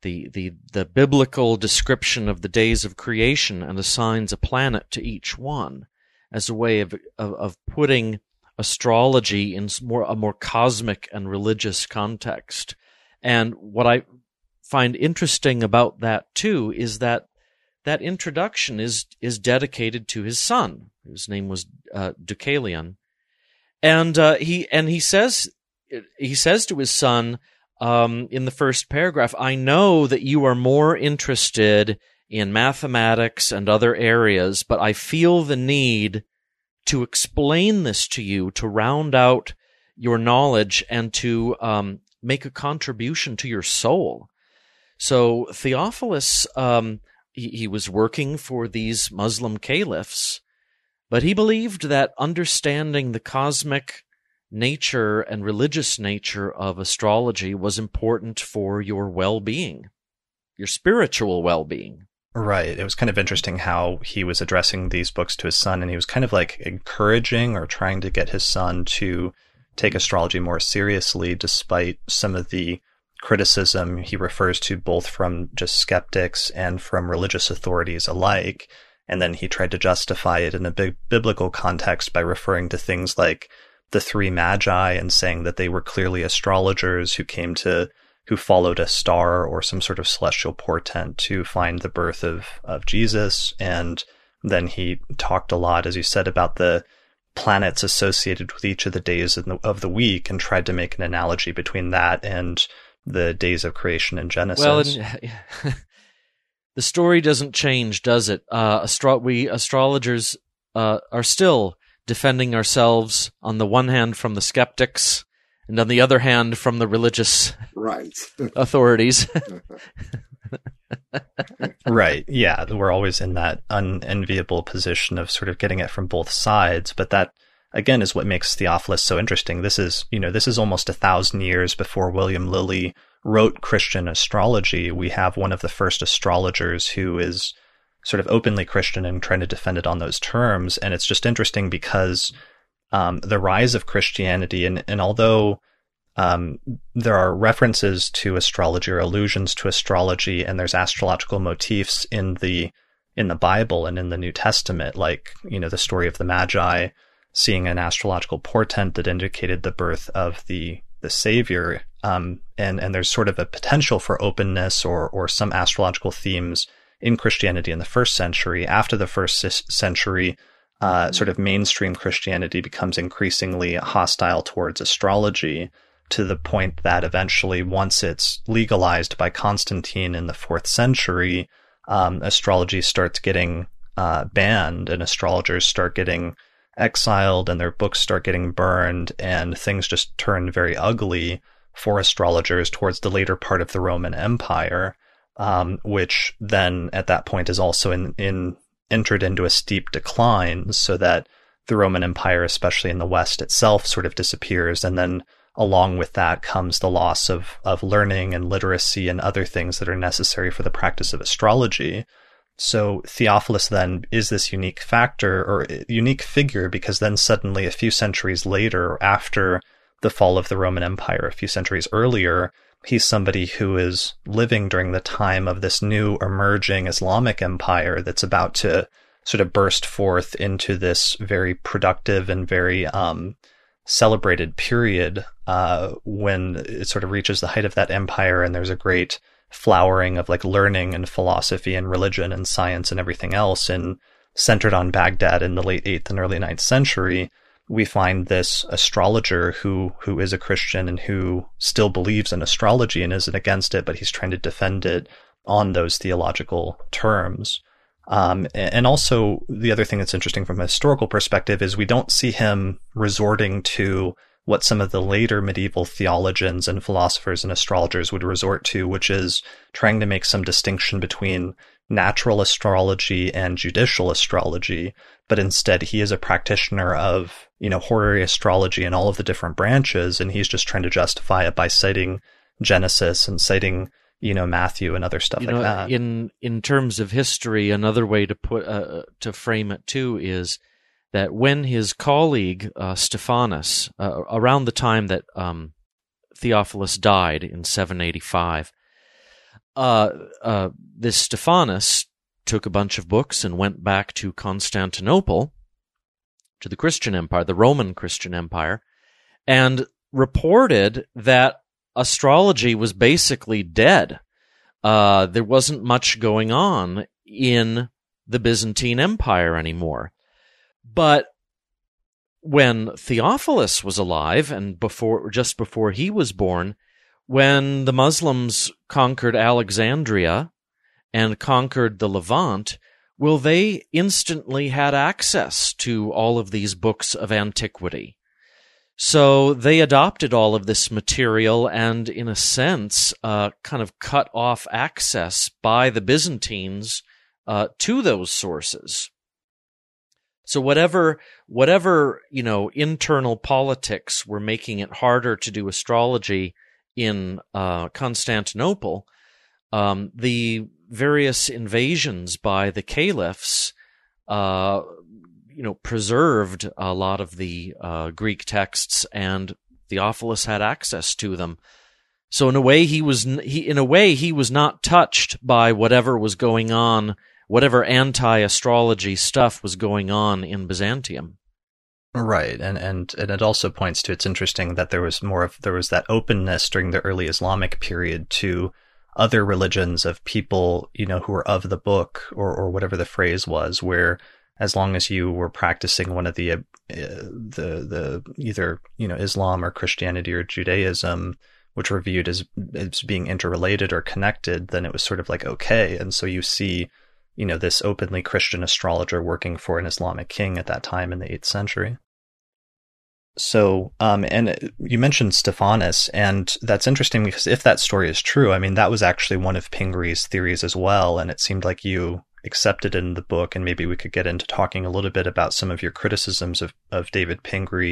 biblical description of the days of creation and assigns a planet to each one as a way of putting astrology in a more cosmic and religious context. And what I find interesting about that too is that introduction is dedicated to his son, whose name was Deucalion, and he says to his son in the first paragraph, "I know that you are more interested in mathematics and other areas, but I feel the need to explain this to you, to round out your knowledge and to make a contribution to your soul." So Theophilus, he was working for these Muslim caliphs, but he believed that understanding the cosmic nature and religious nature of astrology was important for your well-being, your spiritual well-being. Right. It was kind of interesting how he was addressing these books to his son, and he was kind of like encouraging or trying to get his son to take astrology more seriously, despite some of the criticism he refers to both from just skeptics and from religious authorities alike. And then he tried to justify it in a big biblical context by referring to things like the three magi and saying that they were clearly astrologers who followed a star or some sort of celestial portent to find the birth of Jesus. And then he talked a lot, as you said, about the planets associated with each of the days of the week and tried to make an analogy between that and the days of creation in Genesis. Well, the story doesn't change, does it? We astrologers are still defending ourselves on the one hand from the skeptics and on the other hand from the religious authorities. Right. Yeah. We're always in that unenviable position of sort of getting it from both sides. But that, again, is what makes Theophilus so interesting. This is almost 1,000 years before William Lilly wrote Christian astrology, we have one of the first astrologers who is sort of openly Christian and trying to defend it on those terms. And it's just interesting because the rise of Christianity, and although there are references to astrology or allusions to astrology, and there's astrological motifs in the Bible and in the New Testament, like, the story of the Magi seeing an astrological portent that indicated the birth of the Savior. And there's sort of a potential for openness or some astrological themes in Christianity in the first century. After the first century, sort of mainstream Christianity becomes increasingly hostile towards astrology, to the point that eventually, once it's legalized by Constantine in the 4th century, astrology starts getting banned, and astrologers start getting exiled, and their books start getting burned, and things just turn very ugly for astrologers towards the later part of the Roman Empire, which then at that point is also entered into a steep decline, so that the Roman Empire, especially in the West itself, sort of disappears. And then along with that comes the loss of learning and literacy and other things that are necessary for the practice of astrology. So Theophilus then is this unique factor, or unique figure, because then suddenly a few centuries later, after the fall of the Roman Empire, a few centuries earlier, he's somebody who is living during the time of this new emerging Islamic empire that's about to sort of burst forth into this very productive and very celebrated period when it sort of reaches the height of that empire, and there's a great flowering of like learning and philosophy and religion and science and everything else. And centered on Baghdad in the late 8th and early 9th century, we find this astrologer who is a Christian and who still believes in astrology and isn't against it, but he's trying to defend it on those theological terms. And also, the other thing that's interesting from a historical perspective is we don't see him resorting to what some of the later medieval theologians and philosophers and astrologers would resort to, which is trying to make some distinction between natural astrology and judicial astrology. But instead, he is a practitioner of, horary astrology and all of the different branches, and he's just trying to justify it by citing Genesis and citing Matthew and other stuff like that. In terms of history, another way to put to frame it too is that when his colleague Stephanus, around the time that Theophilus died in 785, this Stephanus took a bunch of books and went back to Constantinople, to the Christian Empire, the Roman Christian Empire, and reported that astrology was basically dead. There wasn't much going on in the Byzantine Empire anymore. But when Theophilus was alive, and just before he was born, when the Muslims conquered Alexandria and conquered the Levant, well, they instantly had access to all of these books of antiquity. So they adopted all of this material and, in a sense, kind of cut off access by the Byzantines to those sources. So whatever internal politics were making it harder to do astrology in Constantinople, the various invasions by the caliphs preserved a lot of the Greek texts, and Theophilus had access to them. So in a way, he was not touched by whatever was going on, whatever anti-astrology stuff was going on in Byzantium. Right, and it also points to, it's interesting that there was that openness during the early Islamic period to other religions of people, who were of the book, or whatever the phrase was, where as long as you were practicing one of the either Islam or Christianity or Judaism, which were viewed as being interrelated or connected, then it was sort of like okay. And so you see, this openly Christian astrologer working for an Islamic king at that time in the 8th century. So, and you mentioned Stephanus, and that's interesting because if that story is true, I mean, that was actually one of Pingree's theories as well, and it seemed like you accepted in the book, and maybe we could get into talking a little bit about some of your criticisms of David Pingree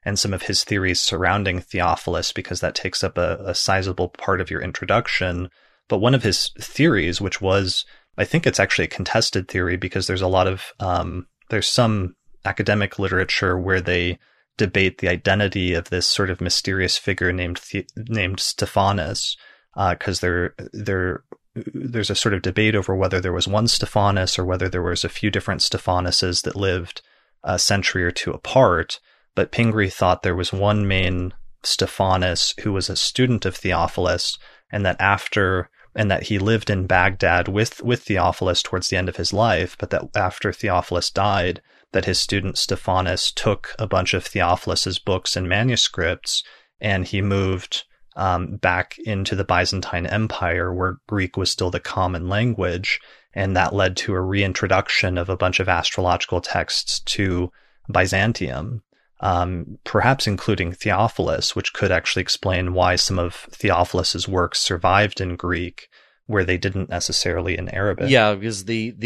and some of his theories surrounding Theophilus, because that takes up a sizable part of your introduction. But one of his theories, which was, I think it's actually a contested theory, because there's a lot of, there's some academic literature where they debate the identity of this sort of mysterious figure named Stephanus, because there's a sort of debate over whether there was one Stephanus or whether there was a few different Stephanuses that lived a century or two apart. But Pingree thought there was one main Stephanus who was a student of Theophilus, and that he lived in Baghdad with Theophilus towards the end of his life, but that after Theophilus died, that his student Stephanus took a bunch of Theophilus's books and manuscripts, and he moved back into the Byzantine Empire, where Greek was still the common language, and that led to a reintroduction of a bunch of astrological texts to Byzantium, perhaps including Theophilus, which could actually explain why some of Theophilus's works survived in Greek, where they didn't necessarily in Arabic. Yeah, because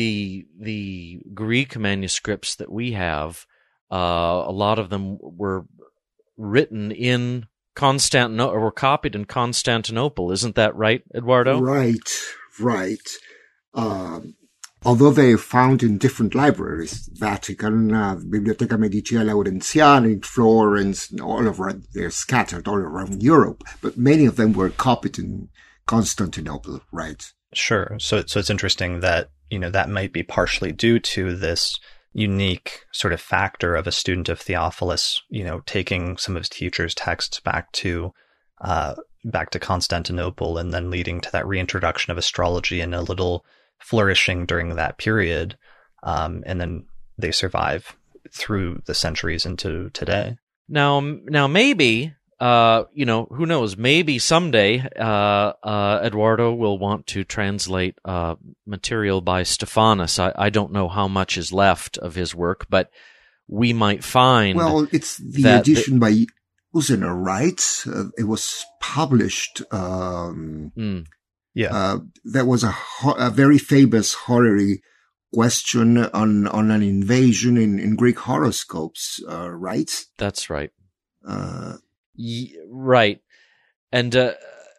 the Greek manuscripts that we have, a lot of them were written in Constantinople, or were copied in Constantinople. Isn't that right, Eduardo? Right. Although they are found in different libraries, Vatican, Biblioteca Medicea Laurentiana in Florence, all over, they're scattered all around Europe, but many of them were copied in Constantinople, right? Sure. So it's interesting that, that might be partially due to this unique sort of factor of a student of Theophilus, taking some of his teacher's texts back to Constantinople, and then leading to that reintroduction of astrology and a little flourishing during that period. And then they survive through the centuries into today. Now maybe, who knows, maybe someday, Eduardo will want to translate, material by Stephanus. I don't know how much is left of his work, but we might find. Well, it's the edition by Usener, right? It was published, there was a very famous horary question on an invasion in Greek horoscopes, right? That's right. Right. And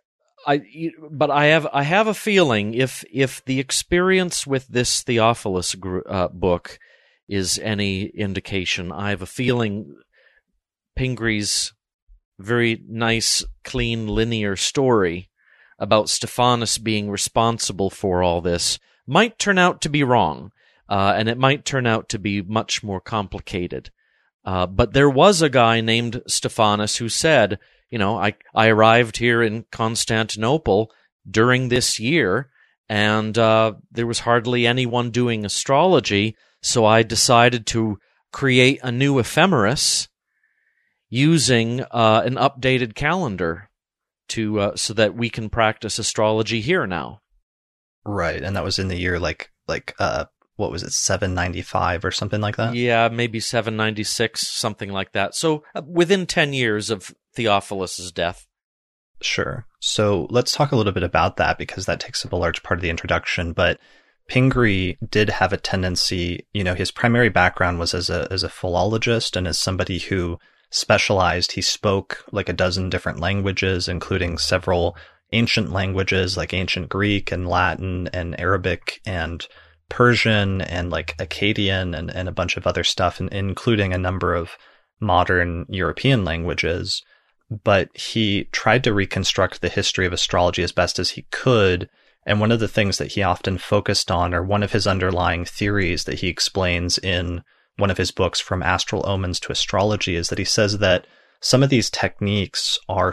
but I have a feeling if the experience with this Theophilus book is any indication, I have a feeling Pingree's very nice, clean, linear story about Stephanus being responsible for all this might turn out to be wrong, and it might turn out to be much more complicated. But there was a guy named Stephanus who said, I arrived here in Constantinople during this year, and there was hardly anyone doing astrology, so I decided to create a new ephemeris using an updated calendar so that we can practice astrology here now. Right, and that was in the year what was it, 795 or something like that? Yeah, maybe 796, something like that. So within 10 years of Theophilus's death. Sure. So let's talk a little bit about that, because that takes up a large part of the introduction. But Pingree did have a tendency, his primary background was as a philologist and as somebody who specialized. He spoke like a dozen different languages, including several ancient languages like ancient Greek and Latin and Arabic and Persian and like Akkadian and a bunch of other stuff, including a number of modern European languages. But he tried to reconstruct the history of astrology as best as he could. And one of the things that he often focused on, or one of his underlying theories that he explains in one of his books, From Astral Omens to Astrology, is that he says that some of these techniques are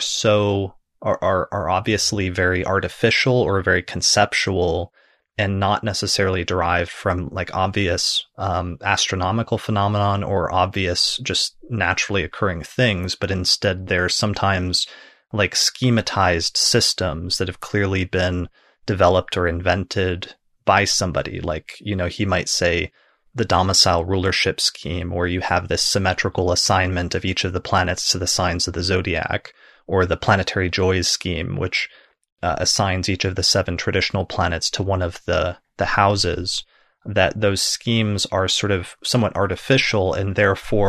obviously very artificial or very conceptual, and not necessarily derived from like obvious astronomical phenomenon or obvious just naturally occurring things, but instead they're sometimes like schematized systems that have clearly been developed or invented by somebody. Like, he might say the domicile rulership scheme, where you have this symmetrical assignment of each of the planets to the signs of the zodiac, or the planetary joys scheme, which assigns each of the 7 traditional planets to one of the houses. That those schemes are sort of somewhat artificial, and therefore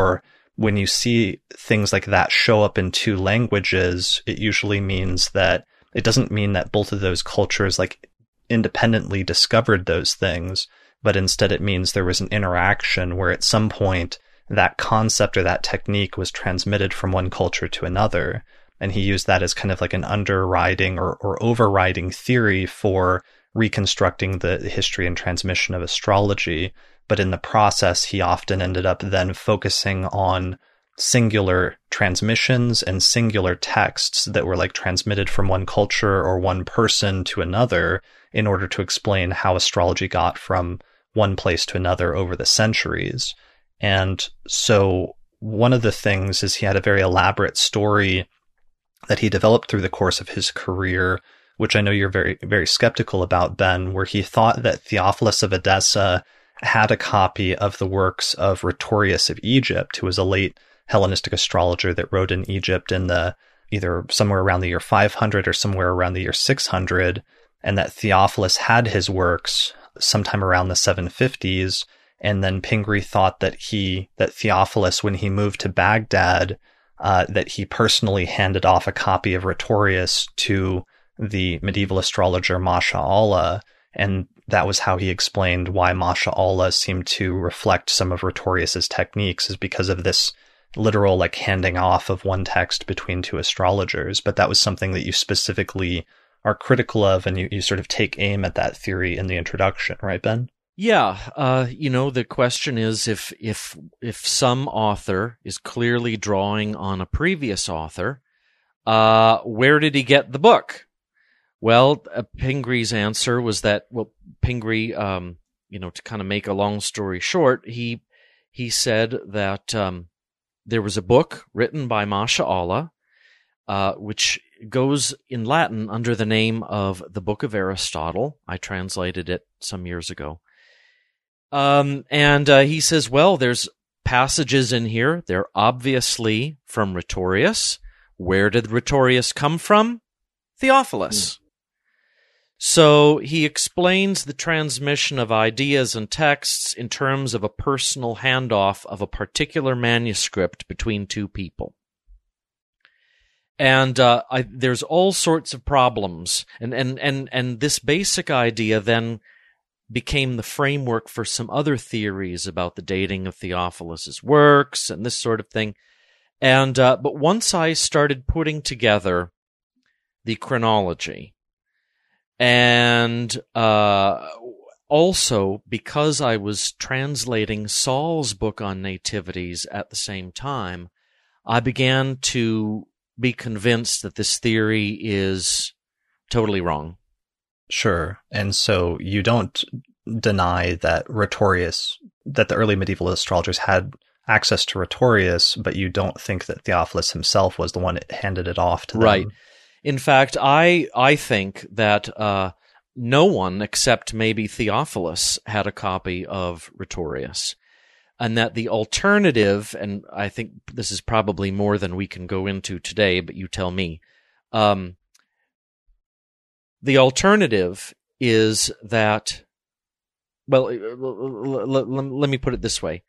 when you see things like that show up in two languages, it usually means that it doesn't mean that both of those cultures like independently discovered those things, but instead it means there was an interaction where at some point that concept or that technique was transmitted from one culture to another. And he used that as kind of like an underriding or overriding theory for reconstructing the history and transmission of astrology. But in the process, he often ended up then focusing on singular transmissions and singular texts that were like transmitted from one culture or one person to another in order to explain how astrology got from one place to another over the centuries. And so one of the things is he had a very elaborate story that he developed through the course of his career, which I know you're very, very skeptical about, Ben, where he thought that Theophilus of Edessa had a copy of the works of Rhetorius of Egypt, who was a late Hellenistic astrologer that wrote in Egypt in the either somewhere around the year 500 or somewhere around the year 600, and that Theophilus had his works sometime around the 750s. And then Pingree thought that Theophilus, when he moved to Baghdad, that he personally handed off a copy of Rhetorius to the medieval astrologer Masha'Allah, and that was how he explained why Masha'Allah seemed to reflect some of Rhetorius's techniques, is because of this literal like handing off of one text between two astrologers. But that was something that you specifically are critical of, and you sort of take aim at that theory in the introduction, right, Ben? Yeah, the question is if some author is clearly drawing on a previous author, where did he get the book? Well, Pingree's answer was that, Pingree, to kind of make a long story short, he said that there was a book written by Masha'Allah, which goes in Latin under the name of the Book of Aristotle. I translated it some years ago. And he says, well, there's passages in here. They're obviously from Rhetorius. Where did Rhetorius come from? Theophilus. So he explains the transmission of ideas and texts in terms of a personal handoff of a particular manuscript between two people. And there's all sorts of problems. And this basic idea then became the framework for some other theories about the dating of Theophilus's works and this sort of thing. And but once I started putting together the chronology, and also because I was translating Saul's book on nativities at the same time, I began to be convinced that this theory is totally wrong. Sure. And so you don't deny that that the early medieval astrologers had access to Rhetorius, but you don't think that Theophilus himself was the one that handed it off to them. Right. In fact, I think that no one except maybe Theophilus had a copy of Rhetorius, and that the alternative, and I think this is probably more than we can go into today, but you tell me, the alternative is that, well, let me put it this way.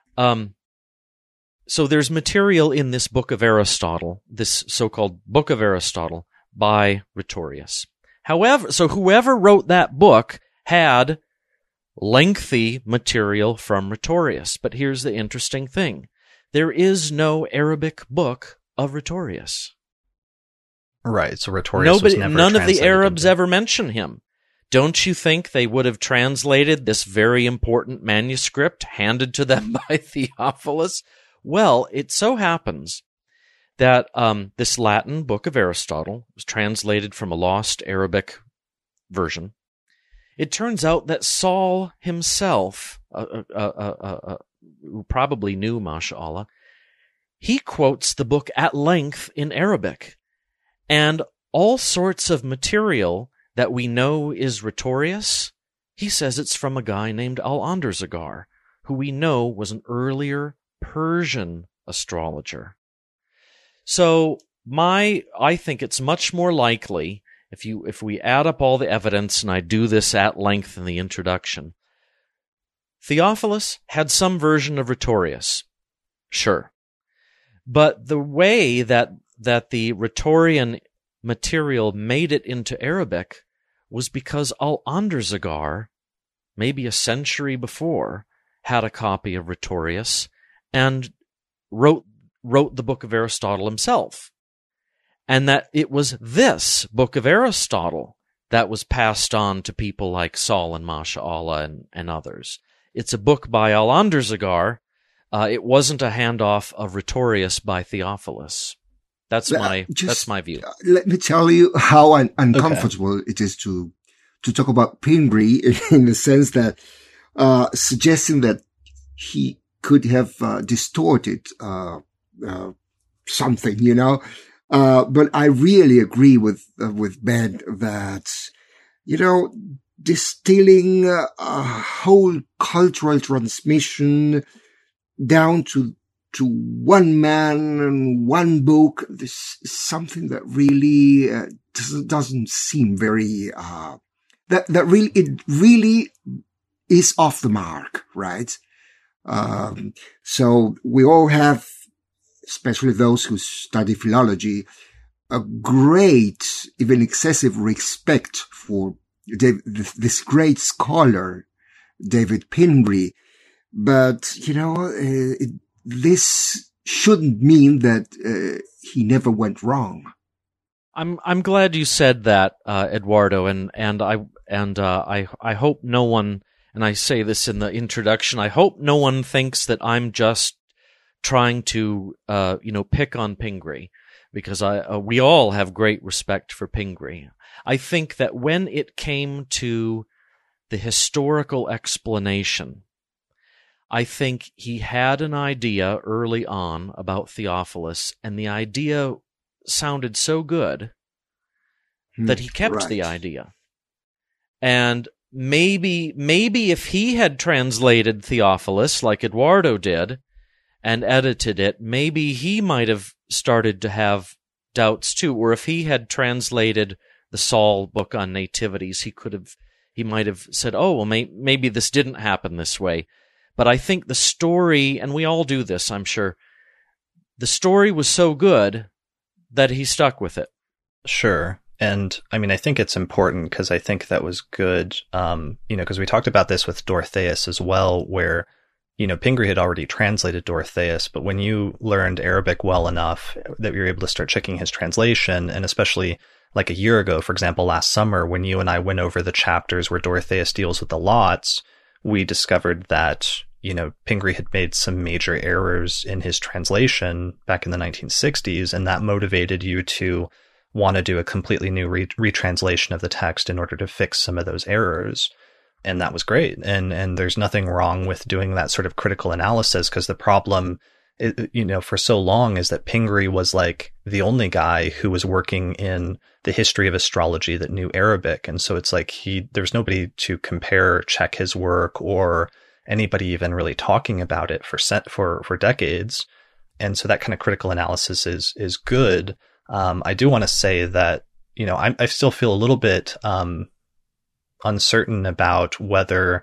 So there's material in this Book of Aristotle, this so-called Book of Aristotle, by Rhetorius. However, so whoever wrote that book had lengthy material from Rhetorius. But here's the interesting thing. There is no Arabic book of Rhetorius. Right, so Rhetorius was never none of the translated Arabs into... ever mention him. Don't you think they would have translated this very important manuscript handed to them by Theophilus? Well, it so happens that this Latin Book of Aristotle was translated from a lost Arabic version. It turns out that Saul himself, who probably knew Masha'Allah, he quotes the book at length in Arabic. And all sorts of material that we know is Rhetorius, he says it's from a guy named Al-Andarzaghar, who we know was an earlier Persian astrologer. So I think it's much more likely, if we add up all the evidence, and I do this at length in the introduction, Theophilus had some version of Rhetorius. Sure. But the way that the Rhetorian material made it into Arabic was because Al-Andarzaghar, maybe a century before, had a copy of Rhetorius and wrote the Book of Aristotle himself. And that it was this Book of Aristotle that was passed on to people like Saul and Masha'Allah and others. It's a book by Al-Andarzaghar. It wasn't a handoff of Rhetorius by Theophilus. That's my view. Let me tell you how uncomfortable it is to talk about Pingree in the sense that suggesting that he could have distorted something, you know. But I really agree with Ben that, you know, distilling a whole cultural transmission down to one man and one book, this is something that really doesn't seem very it really is off the mark, right? So we all have, especially those who study philology, a great, even excessive respect for this great scholar, David Pingree. But, you know, this shouldn't mean that he never went wrong. I'm glad you said that, Eduardo, and I hope no one, and I say this in the introduction, I hope no one thinks that I'm just trying to pick on Pingree, because we all have great respect for Pingree. I think that when it came to the historical explanation, I think he had an idea early on about Theophilus, and the idea sounded so good that he kept the idea. And maybe if he had translated Theophilus like Eduardo did and edited it, maybe he might have started to have doubts too. Or if he had translated the Saul book on nativities, he might have said, oh, well, maybe this didn't happen this way. But I think the story, and we all do this, I'm sure, the story was so good that he stuck with it. Sure. And I mean, I think it's important because I think that was good, because we talked about this with Dorotheus as well, where, Pingree had already translated Dorotheus, but when you learned Arabic well enough that you were able to start checking his translation, and especially like a year ago, for example, last summer, when you and I went over the chapters where Dorotheus deals with the lots, we discovered that, Pingree had made some major errors in his translation back in the 1960s, and that motivated you to want to do a completely new retranslation of the text in order to fix some of those errors. And that was great. And there's nothing wrong with doing that sort of critical analysis, because the problem, for so long is that Pingree was like the only guy who was working in the history of astrology that knew Arabic. And so it's like there's nobody to check his work, or anybody even really talking about it for decades. And so that kind of critical analysis is good. I do want to say that, I still feel a little bit uncertain about whether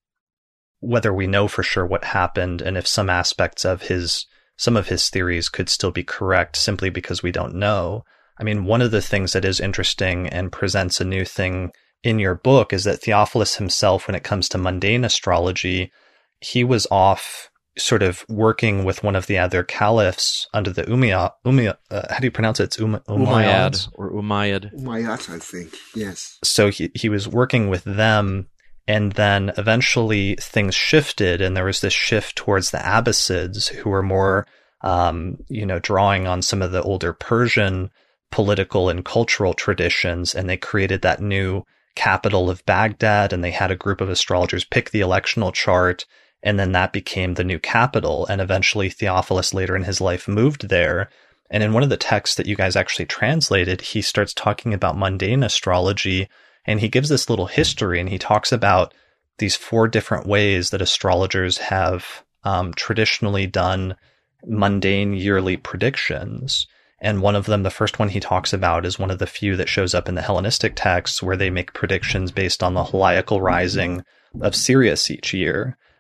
we know for sure what happened, and if some aspects of some of his theories could still be correct simply because we don't know. I mean, one of the things that is interesting and presents a new thing in your book is that Theophilus himself, when it comes to mundane astrology, he was off sort of working with one of the other caliphs under the Umayyad. How do you pronounce it? It's Umayyad or Umayyad. Umayyad, I think. Yes. So he was working with them, and then eventually things shifted, and there was this shift towards the Abbasids, who were more, drawing on some of the older Persian political and cultural traditions, and they created that new capital of Baghdad, and they had a group of astrologers pick the electional chart, and then that became the new capital. And eventually Theophilus later in his life moved there. And in one of the texts that you guys actually translated, he starts talking about mundane astrology, and he gives this little history, and he talks about these 4 different ways that astrologers have traditionally done mundane yearly predictions. And one of them, the first one he talks about, is one of the few that shows up in the Hellenistic texts, where they make predictions based on the heliacal rising of Sirius each year.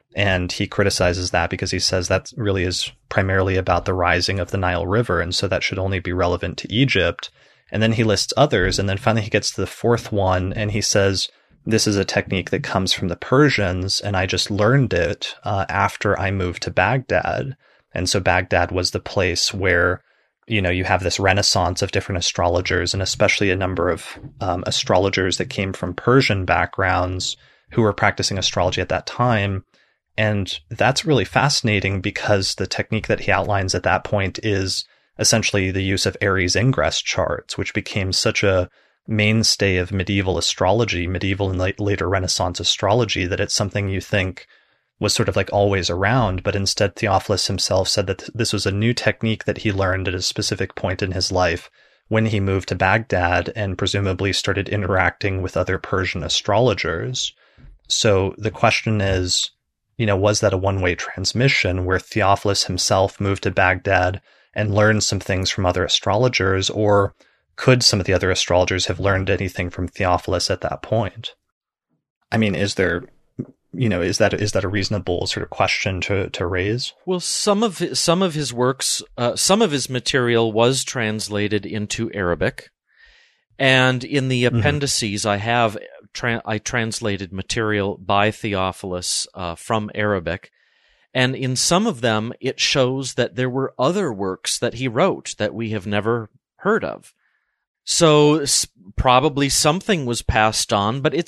And he criticizes that because he says that really is primarily about the rising of the Nile River, and so that should only be relevant to Egypt. And then he lists others, and then finally he gets to the fourth one, and he says, this is a technique that comes from the Persians, and I just learned it after I moved to Baghdad. And so Baghdad was the place where, you have this renaissance of different astrologers, and especially a number of astrologers that came from Persian backgrounds who were practicing astrology at that time. And that's really fascinating because the technique that he outlines at that point is essentially the use of Aries ingress charts, which became such a mainstay of medieval astrology, medieval and later Renaissance astrology, that it's something you think was sort of like always around. But instead, Theophilus himself said that this was a new technique that he learned at a specific point in his life when he moved to Baghdad and presumably started interacting with other Persian astrologers. So the question is, was that a one-way transmission where Theophilus himself moved to Baghdad and learned some things from other astrologers, or could some of the other astrologers have learned anything from Theophilus at that point? I mean, is that a reasonable sort of question to raise? Well, some of his works, some of his material was translated into Arabic, and in the appendices I translated material by Theophilus from Arabic, and in some of them it shows that there were other works that he wrote that we have never heard of. So probably something was passed on, but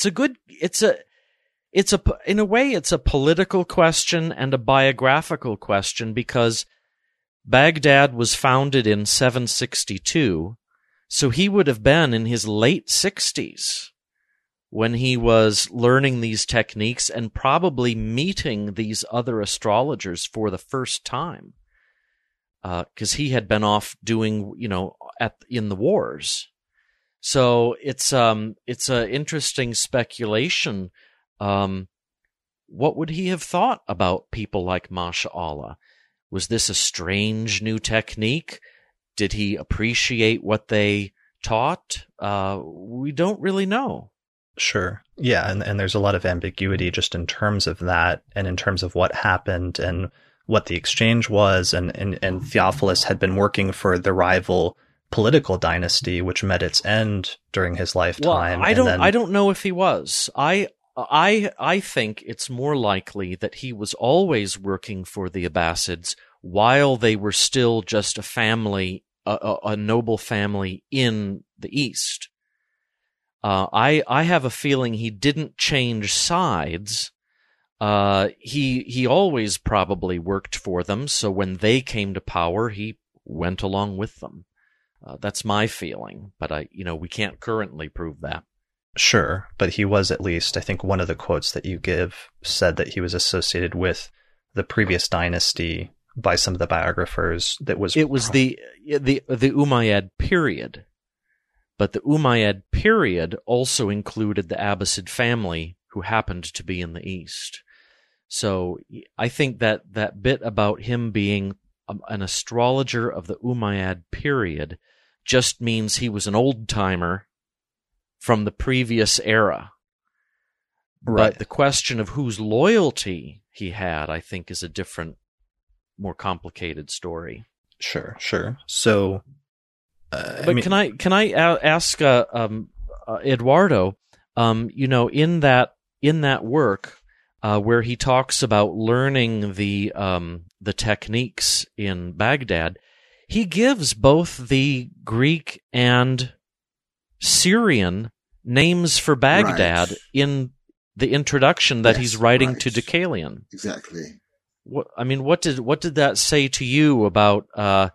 in a way it's a political question and a biographical question, because Baghdad was founded in 762, so he would have been in his late 60s when he was learning these techniques and probably meeting these other astrologers for the first time, because he had been off doing, in the wars. So it's a interesting speculation. What would he have thought about people like Masha'Allah? Was this a strange new technique? Did he appreciate what they taught? We don't really know. Sure. Yeah, and there's a lot of ambiguity just in terms of that, and in terms of what happened and what the exchange was, and Theophilus had been working for the rival political dynasty, which met its end during his lifetime. Well, I don't know if he was. I think it's more likely that he was always working for the Abbasids while they were still just a family, a noble family in the East. I have a feeling he didn't change sides. He always probably worked for them, so when they came to power, he went along with them. That's my feeling, but we can't currently prove that. Sure, but he was, at least, I think one of the quotes that you give said that he was associated with the previous dynasty by some of the biographers. It was the Umayyad period. But the Umayyad period also included the Abbasid family, who happened to be in the East. So I think that bit about him being an astrologer of the Umayyad period just means he was an old-timer from the previous era. Right. But the question of whose loyalty he had, I think, is a different, more complicated story. Sure. So... Can I ask Eduardo? In that work where he talks about learning the techniques in Baghdad, he gives both the Greek and Syrian names for Baghdad in the introduction that he's writing to Deucalion. Exactly. What did that say to you about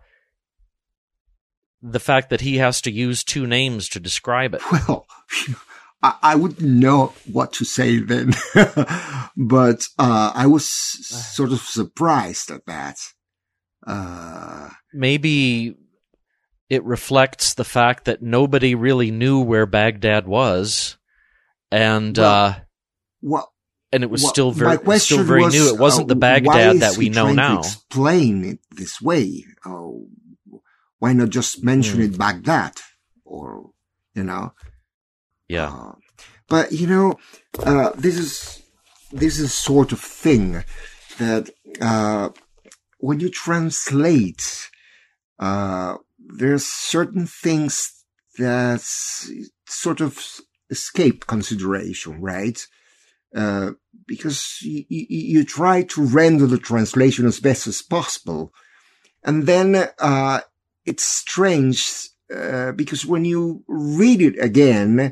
the fact that he has to use two names to describe it? Well, I wouldn't know what to say then, but I was sort of surprised at that. Maybe it reflects the fact that nobody really knew where Baghdad was, and and it was still very new. It wasn't the Baghdad that we know now. To explain it this way. Why not just mention it Baghdad? Or, Yeah. But, this is this is a sort of thing that, when you translate, there's certain things that sort of escape consideration, right? Because you try to render the translation as best as possible. And then, it's strange, because when you read it again,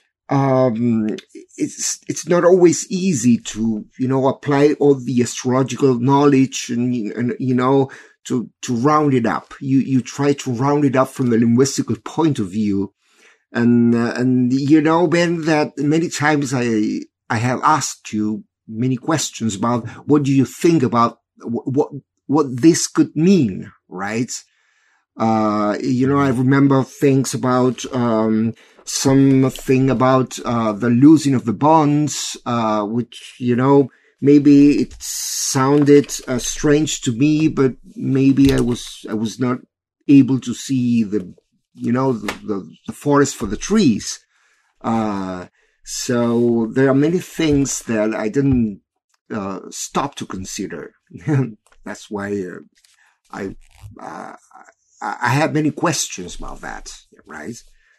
it's not always easy to, apply all the astrological knowledge and to round it up. You try to round it up from the linguistical point of view. And Ben, that many times I have asked you many questions about what do you think about what this could mean, right? I remember things about, something about, the losing of the bonds, which, maybe it sounded strange to me, but maybe I was not able to see the forest for the trees. So there are many things that I didn't stop to consider. That's why I have many questions about that, right?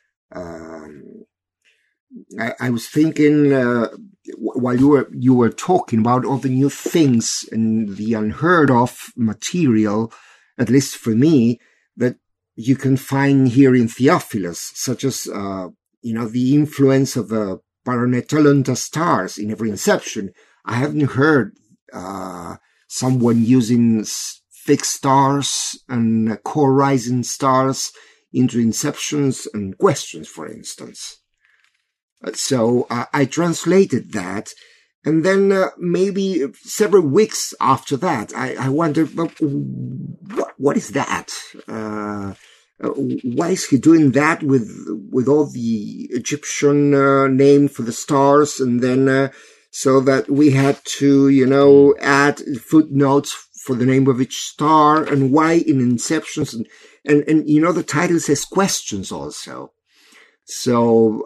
I was thinking, while you were talking about all the new things and the unheard of material, at least for me, that you can find here in Theophilus, such as, the influence of the Paranetolanta stars in every inception. I haven't heard, someone using fixed stars and co-rising stars into inceptions and questions, for instance. So I translated that, and then maybe several weeks after that, I wondered, what is that? Why is he doing that with all the Egyptian name for the stars, and then so that we had to add footnotes for the name of each star, and why in inceptions, and the title says questions also. So,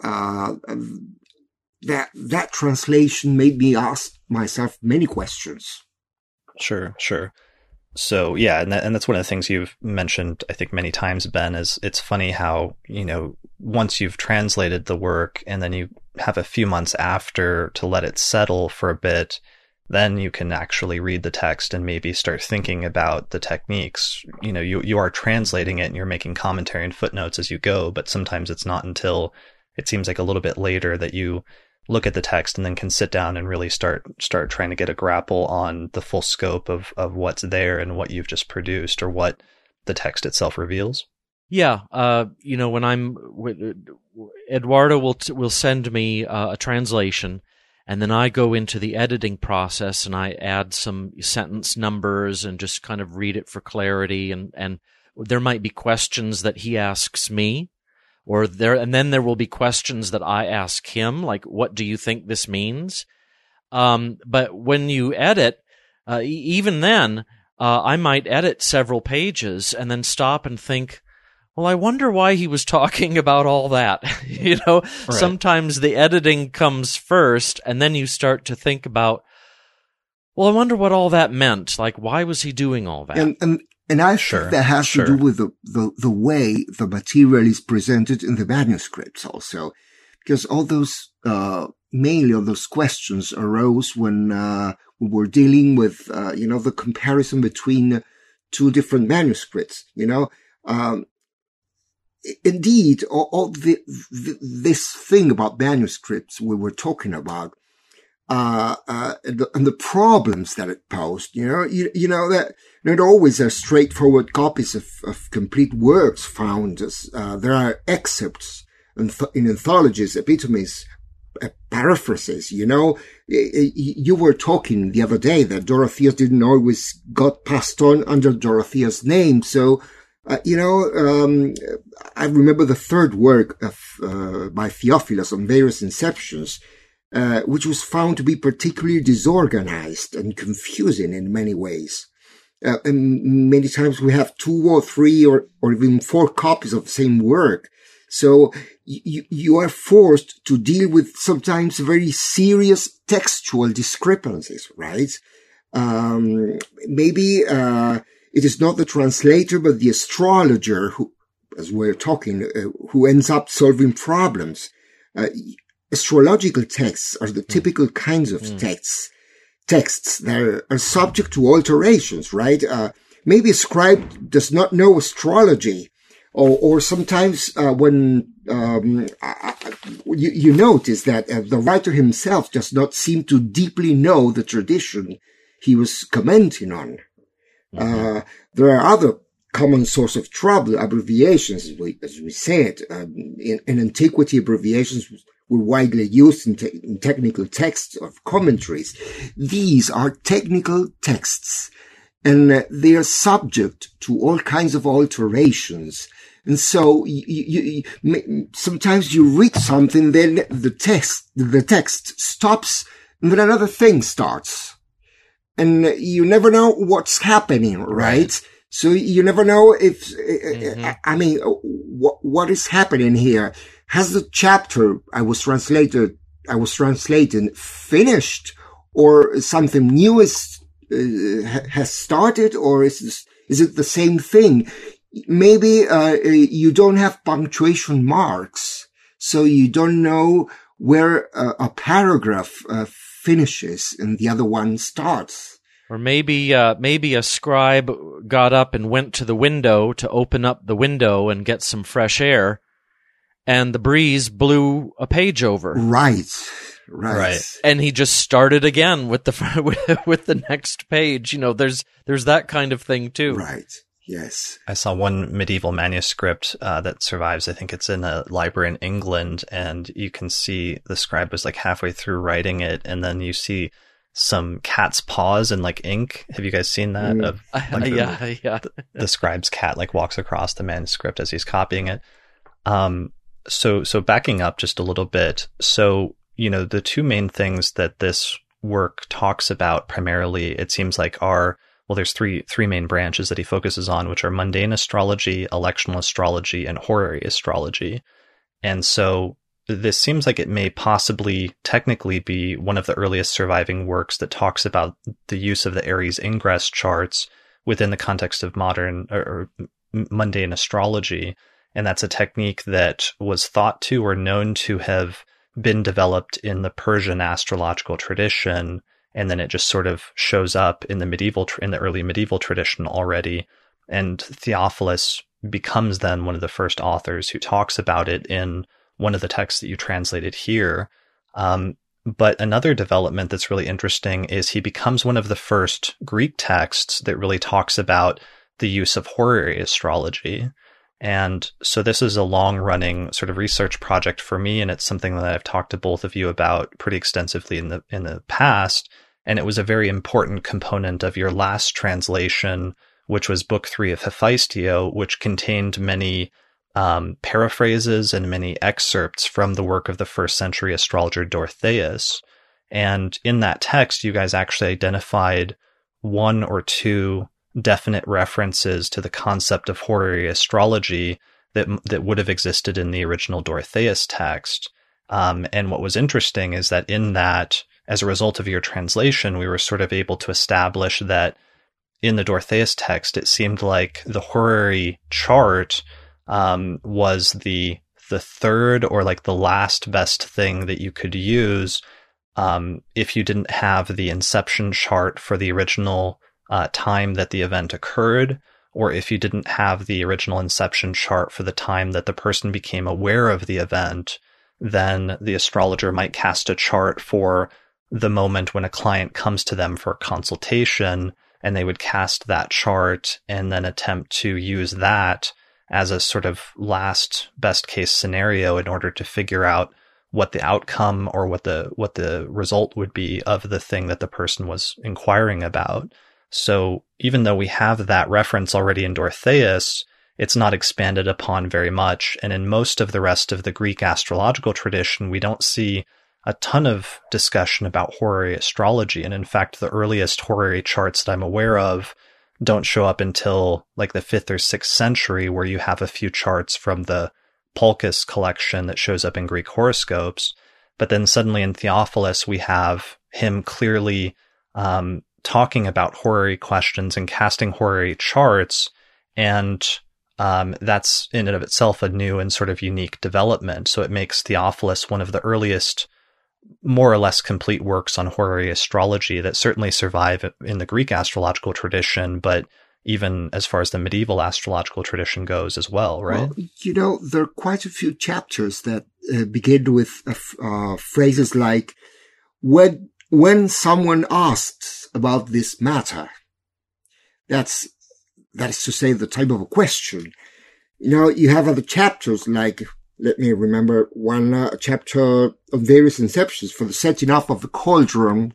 that translation made me ask myself many questions. Sure. So yeah, and that's one of the things you've mentioned, I think, many times, Ben, is it's funny how, once you've translated the work and then you have a few months after to let it settle for a bit, then you can actually read the text and maybe start thinking about the techniques. You are translating it and you're making commentary and footnotes as you go, but sometimes it's not until it seems like a little bit later that you look at the text and then can sit down and really start trying to get a grapple on the full scope of what's there and what you've just produced or what the text itself reveals. Yeah. When Eduardo will send me a translation, and then I go into the editing process and I add some sentence numbers and just kind of read it for clarity. And there might be questions that he asks me, and then there will be questions that I ask him, like, what do you think this means? But when you edit, even then, I might edit several pages and then stop and think, well, I wonder why he was talking about all that. Right. Sometimes the editing comes first, and then you start to think about, well, I wonder what all that meant. Like, why was he doing all that? And I think that has to do with the way the material is presented in the manuscripts also, because all those, mainly all those questions arose when, we were dealing with, the comparison between two different manuscripts, Indeed, all this thing about manuscripts we were talking about, and the problems that it posed, that not always are straightforward copies of complete works found. There are excerpts in anthologies, epitomes, paraphrases, You were talking the other day that Dorotheus didn't always got passed on under Dorothea's name, so I remember the third work by Theophilus on various inceptions, which was found to be particularly disorganized and confusing in many ways. And many times we have 2 or 3 or even 4 copies of the same work. So you are forced to deal with sometimes very serious textual discrepancies, right? Maybe it is not the translator, but the astrologer who, as we're talking, who ends up solving problems. Astrological texts are the typical kinds of texts that are subject to alterations, right? Maybe a scribe does not know astrology, or sometimes when you notice that the writer himself does not seem to deeply know the tradition he was commenting on. There are other common source of trouble, abbreviations, as we said. In antiquity, abbreviations were widely used in technical texts of commentaries. These are technical texts, and they are subject to all kinds of alterations. And so sometimes you read something, then the text stops, and then another thing starts. And you never know what's happening, right? So you never know if, what is happening here? Has the chapter I was translating finished, or something new has started, or is it the same thing? Maybe you don't have punctuation marks, so you don't know where a paragraph finishes and the other one starts. Or maybe a scribe got up and went to the window to open up the window and get some fresh air, and the breeze blew a page over. Right. And he just started again with the next page. You know, there's that kind of thing too. Right. Yes. I saw one medieval manuscript that survives. I think it's in a library in England, and you can see the scribe was like halfway through writing it, and then you see some cat's paws in like ink. Have you guys seen that? Of like the scribe's cat like walks across the manuscript as he's copying it. So backing up just a little bit. So, you know, the two main things that this work talks about primarily, it seems like are, well, there's three main branches that he focuses on, which are mundane astrology, electional astrology, and horary astrology. And so this seems like it may possibly technically be one of the earliest surviving works that talks about the use of the Aries ingress charts within the context of modern or mundane astrology. And that's a technique that was thought to or known to have been developed in the Persian astrological tradition. And then it just sort of shows up in the early medieval tradition already. And Theophilus becomes then one of the first authors who talks about it in one of the texts that you translated here. But another development that's really interesting is he becomes one of the first Greek texts that really talks about the use of horary astrology. And so this is a long-running sort of research project for me, and it's something that I've talked to both of you about pretty extensively in the past. And it was a very important component of your last translation, which was Book 3 of Hephaestio, which contained many paraphrases and many excerpts from the work of the first century astrologer Dorotheus. And in that text, you guys actually identified one or two definite references to the concept of horary astrology that would have existed in the original Dorotheus text. And what was interesting is that in that, as a result of your translation, we were sort of able to establish that in the Dorotheus text, it seemed like the horary chart was the third or like the last best thing that you could use if you didn't have the inception chart for the original time that the event occurred, or if you didn't have the original inception chart for the time that the person became aware of the event, then the astrologer might cast a chart for the moment when a client comes to them for a consultation, and they would cast that chart and then attempt to use that as a sort of last best case scenario in order to figure out what the outcome or what the result would be of the thing that the person was inquiring about. So even though we have that reference already in Dorotheus, it's not expanded upon very much. And in most of the rest of the Greek astrological tradition, we don't see a ton of discussion about horary astrology. And in fact, the earliest horary charts that I'm aware of don't show up until like the 5th or 6th century, where you have a few charts from the Pulchus collection that shows up in Greek horoscopes. But then suddenly in Theophilus, we have him clearly talking about horary questions and casting horary charts. And that's in and of itself a new and sort of unique development. So it makes Theophilus one of the earliest, more or less complete works on horary astrology that certainly survive in the Greek astrological tradition, but even as far as the medieval astrological tradition goes as well, right? Well, there are quite a few chapters that begin with phrases like, when someone asks about this matter, that is to say, the type of a question. You have other chapters like, let me remember one chapter of various inceptions for the setting up of the cauldron,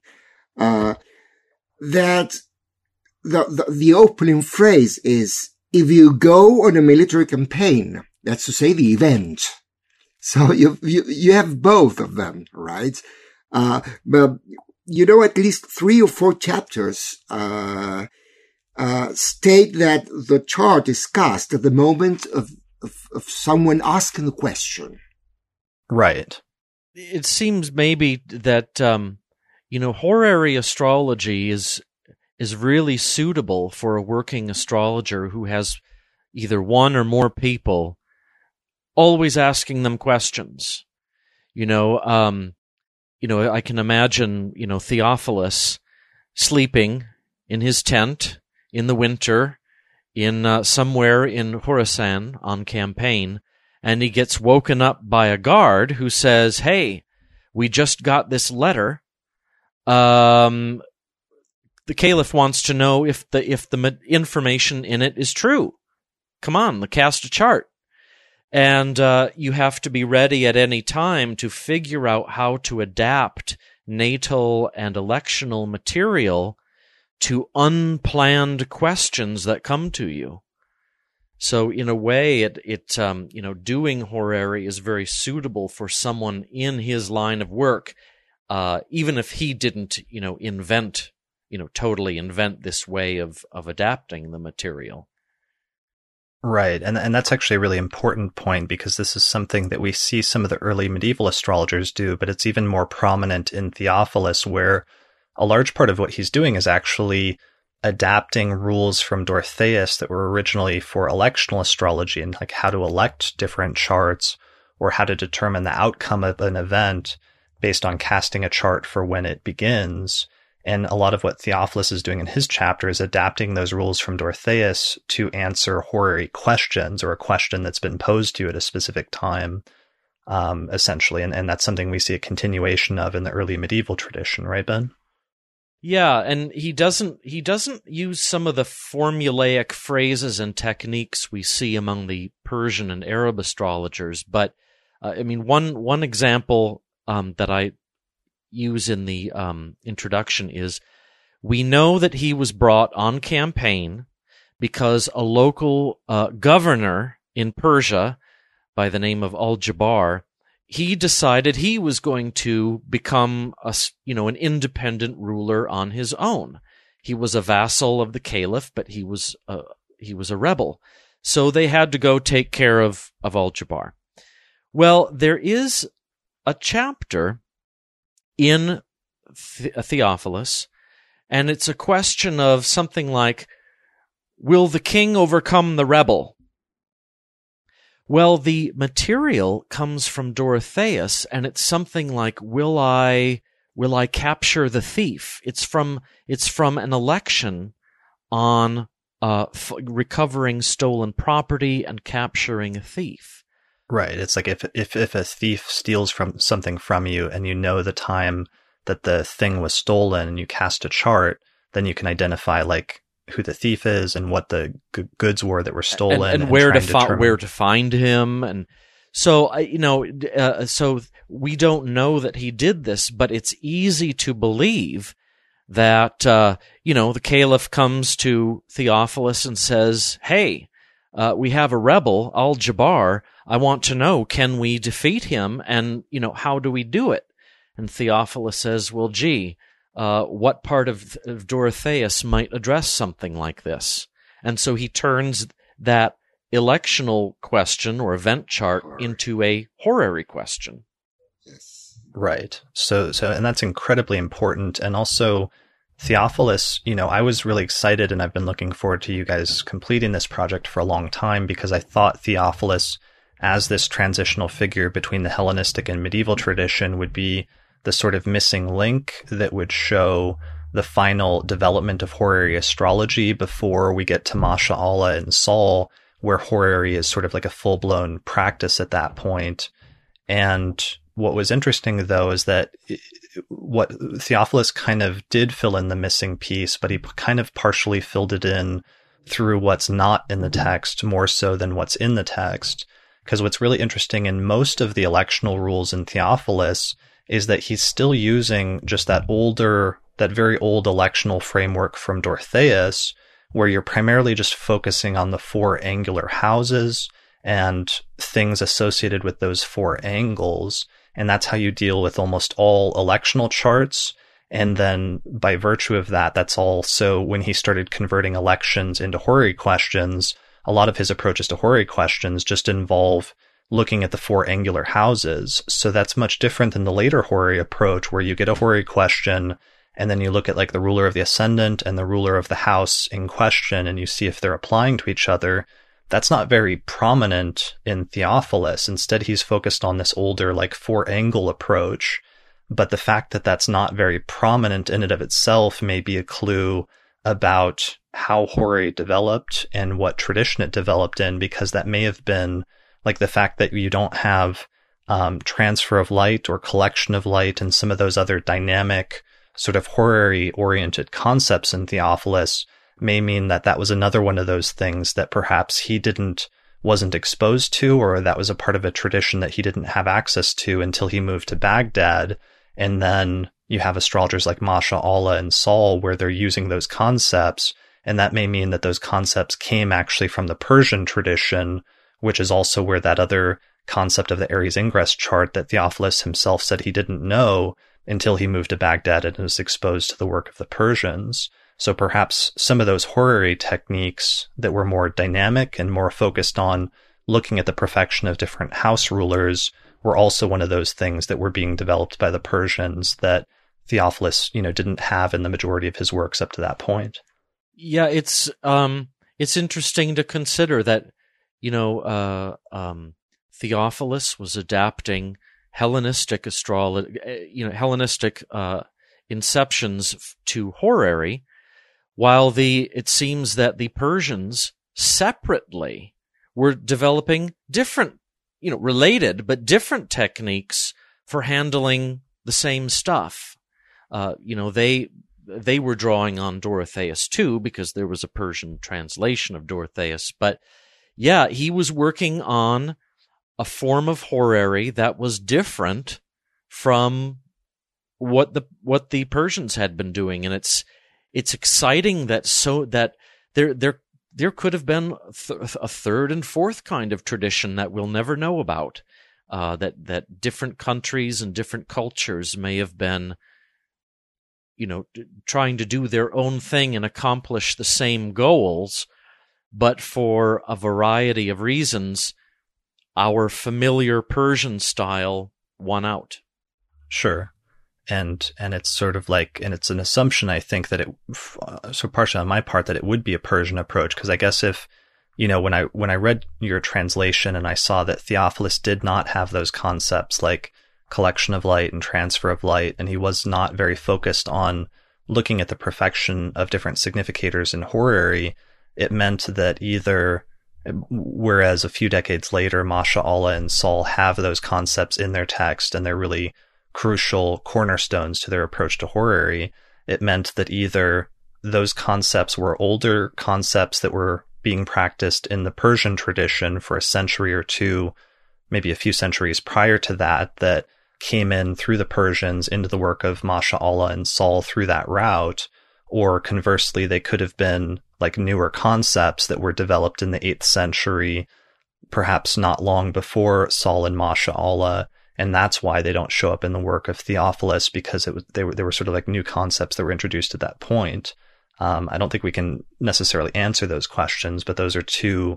that the opening phrase is, if you go on a military campaign, that's to say the event. So you have both of them, right? But at least 3 or 4 chapters state that the chart is cast at the moment of someone asking the question. Right. It seems maybe that horary astrology is really suitable for a working astrologer who has either one or more people always asking them questions. I can imagine, Theophilus sleeping in his tent in the winter in somewhere in Khorasan on campaign, and he gets woken up by a guard who says, "Hey, we just got this letter. The Caliph wants to know if the information in it is true. Come on, cast a chart." And you have to be ready at any time to figure out how to adapt natal and electional material to unplanned questions that come to you. So in a way, doing horary is very suitable for someone in his line of work, even if he didn't, totally invent this way of adapting the material. Right, and that's actually a really important point, because this is something that we see some of the early medieval astrologers do, but it's even more prominent in Theophilus, where a large part of what he's doing is actually adapting rules from Dorotheus that were originally for electional astrology, and like how to elect different charts or how to determine the outcome of an event based on casting a chart for when it begins. And a lot of what Theophilus is doing in his chapter is adapting those rules from Dorotheus to answer horary questions, or a question that's been posed to you at a specific time, essentially. And that's something we see a continuation of in the early medieval tradition, right, Ben? Yeah, and he doesn't use some of the formulaic phrases and techniques we see among the Persian and Arab astrologers. But one example that I use in the introduction is, we know that he was brought on campaign because a local governor in Persia by the name of Al-Jabbar, he decided he was going to become an independent ruler on his own. He was a vassal of the Caliph, but he was a rebel. So they had to go take care of Al-Jabbar. Well, there is a chapter in Theophilus, and it's a question of something like, will the king overcome the rebel? Well, the material comes from Dorotheus, and it's something like, will I capture the thief? It's from an election on recovering stolen property and capturing a thief. Right. It's like if a thief steals something from you, and you know the time that the thing was stolen, and you cast a chart, then you can identify like who the thief is and what the goods were that were stolen, and where to find him. And so so we don't know that he did this, but it's easy to believe that the Caliph comes to Theophilus and says, "Hey, we have a rebel, Al-Jabbar. I want to know, can we defeat him? And, how do we do it?" And Theophilus says, "Well, what part of Dorotheus might address something like this?" And so he turns that electional question or event chart into a horary question. Yes. Right. So, and that's incredibly important. And also, Theophilus, I was really excited, and I've been looking forward to you guys completing this project for a long time, because I thought Theophilus, as this transitional figure between the Hellenistic and medieval tradition, would be the sort of missing link that would show the final development of horary astrology before we get to Masha'Allah and Saul, where horary is sort of like a full-blown practice at that point. And what was interesting, though, is that what Theophilus kind of did fill in the missing piece, but he kind of partially filled it in through what's not in the text more so than what's in the text. Because what's really interesting in most of the electional rules in Theophilus is that he's still using just that very old electional framework from Dorotheus, where you're primarily just focusing on the four angular houses and things associated with those four angles. And that's how you deal with almost all electional charts. And then by virtue of that, that's also when he started converting elections into horary questions, a lot of his approaches to horary questions just involve looking at the four angular houses. So that's much different than the later horary approach, where you get a horary question and then you look at like the ruler of the ascendant and the ruler of the house in question, and you see if they're applying to each other. That's not very prominent in Theophilus. Instead, he's focused on this older, like, four-angle approach. But the fact that that's not very prominent in and of itself may be a clue about how horary developed and what tradition it developed in, because that may have been, like, the fact that you don't have transfer of light or collection of light and some of those other dynamic sort of horary-oriented concepts in Theophilus may mean that that was another one of those things that perhaps he wasn't exposed to, or that was a part of a tradition that he didn't have access to until he moved to Baghdad. And then you have astrologers like Masha'Allah and Saul, where they're using those concepts, and that may mean that those concepts came actually from the Persian tradition, which is also where that other concept of the Aries ingress chart that Theophilus himself said he didn't know until he moved to Baghdad and was exposed to the work of the Persians. So perhaps some of those horary techniques that were more dynamic and more focused on looking at the perfection of different house rulers were also one of those things that were being developed by the Persians that Theophilus, didn't have in the majority of his works up to that point. Yeah, it's interesting to consider that, Theophilus was adapting Hellenistic astrology, Hellenistic inceptions to horary, while it seems that the Persians separately were developing different, related but different techniques for handling the same stuff. They were drawing on Dorotheus too, because there was a Persian translation of Dorotheus. But yeah, he was working on a form of horary that was different from what the Persians had been doing, and it's exciting that there could have been a third and fourth kind of tradition that we'll never know about. That different countries and different cultures may have been, trying to do their own thing and accomplish the same goals, but for a variety of reasons, our familiar Persian style won out. Sure. And it's sort of like, and it's an assumption, I think, that so partially on my part, that it would be a Persian approach. Because I guess if, when I read your translation and I saw that Theophilus did not have those concepts like collection of light and transfer of light, and he was not very focused on looking at the perfection of different significators in horary, it meant that either, whereas a few decades later, Masha'Allah and Saul have those concepts in their text and they're really crucial cornerstones to their approach to horary, it meant that either those concepts were older concepts that were being practiced in the Persian tradition for a century or two, maybe a few centuries prior to that came in through the Persians into the work of Masha'Allah and Saul through that route, or conversely, they could have been like newer concepts that were developed in the 8th century, perhaps not long before Saul and Masha'Allah, and that's why they don't show up in the work of Theophilus, because they were sort of like new concepts that were introduced at that point. I don't think we can necessarily answer those questions, but those are two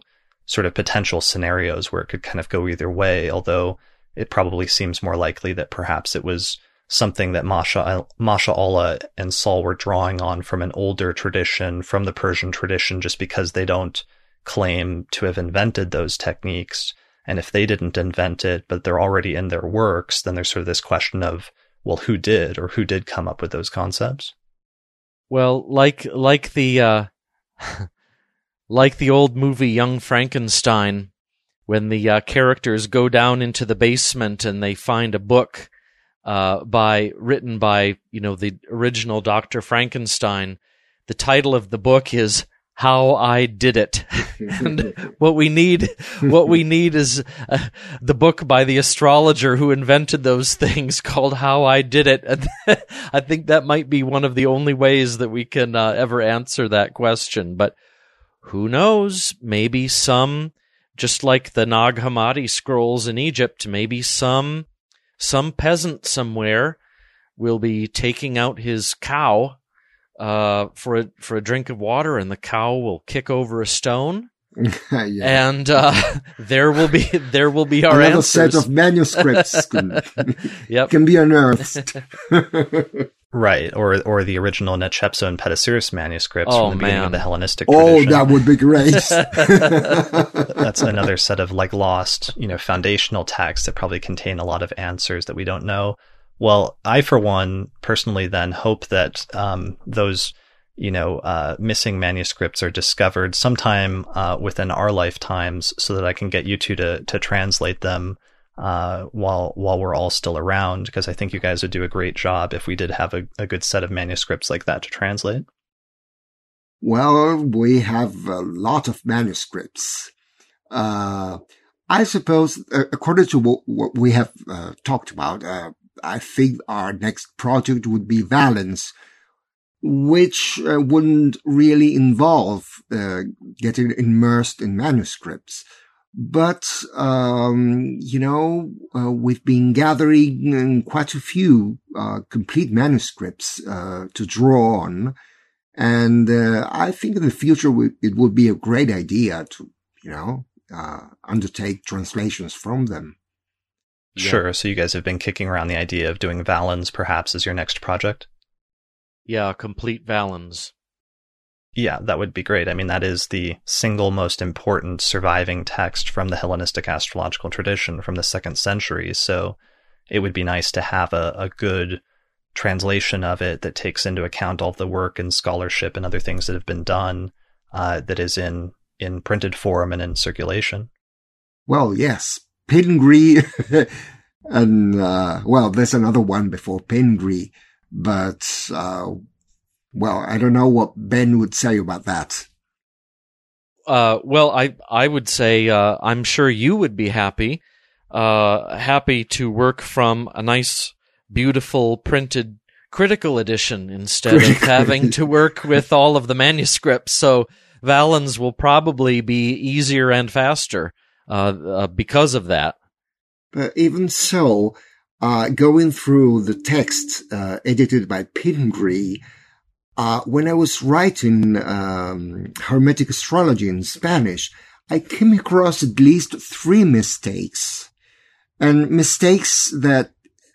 sort of potential scenarios where it could kind of go either way, although it probably seems more likely that perhaps it was something that Masha'Allah and Saul were drawing on from an older tradition, from the Persian tradition, just because they don't claim to have invented those techniques. And if they didn't invent it, but they're already in their works, then there's sort of this question of, well, who did come up with those concepts? Well, like the like the old movie Young Frankenstein, when the characters go down into the basement and they find a book written by the original Dr. Frankenstein. The title of the book is How I Did It. And what we need is the book by the astrologer who invented those things called How I Did It. And I think that might be one of the only ways that we can ever answer that question. But who knows? Maybe just like the Nag Hammadi scrolls in Egypt, maybe some peasant somewhere will be taking out his cow for a drink of water, and the cow will kick over a stone, and there will be our another answers. set of manuscripts can be unearthed. Right, or the original Netshepsut and Petasiris manuscripts from the beginning of the Hellenistic Oh, tradition. that would be great. That's another set of lost, foundational texts that probably contain a lot of answers that we don't know. Well, I, for one, personally then hope that those, missing manuscripts are discovered sometime within our lifetimes, so that I can get you two to translate them while we're all still around, because I think you guys would do a great job if we did have a good set of manuscripts like that to translate. Well, we have a lot of manuscripts. I suppose, according to what we have talked about, I think our next project would be Valens, which wouldn't really involve getting immersed in manuscripts. But, we've been gathering quite a few complete manuscripts to draw on. And I think in the future it would be a great idea to, undertake translations from them. Sure. So you guys have been kicking around the idea of doing Valens perhaps as your next project? Yeah, complete Valens. Yeah, that would be great. I mean, that is the single most important surviving text from the Hellenistic astrological tradition from the 2nd century. So it would be nice to have a good translation of it that takes into account all the work and scholarship and other things that have been done that is in printed form and in circulation. Well, yes. Pingree and, there's another one before Pingree, but, I don't know what Ben would say about that. I would say, I'm sure you would be happy to work from a nice, beautiful printed critical edition instead of having to work with all of the manuscripts. So Valens will probably be easier and faster because of that. Even so, going through the text edited by Pingree, when I was writing Hermetic astrology in Spanish, I came across at least 3 mistakes. And mistakes that,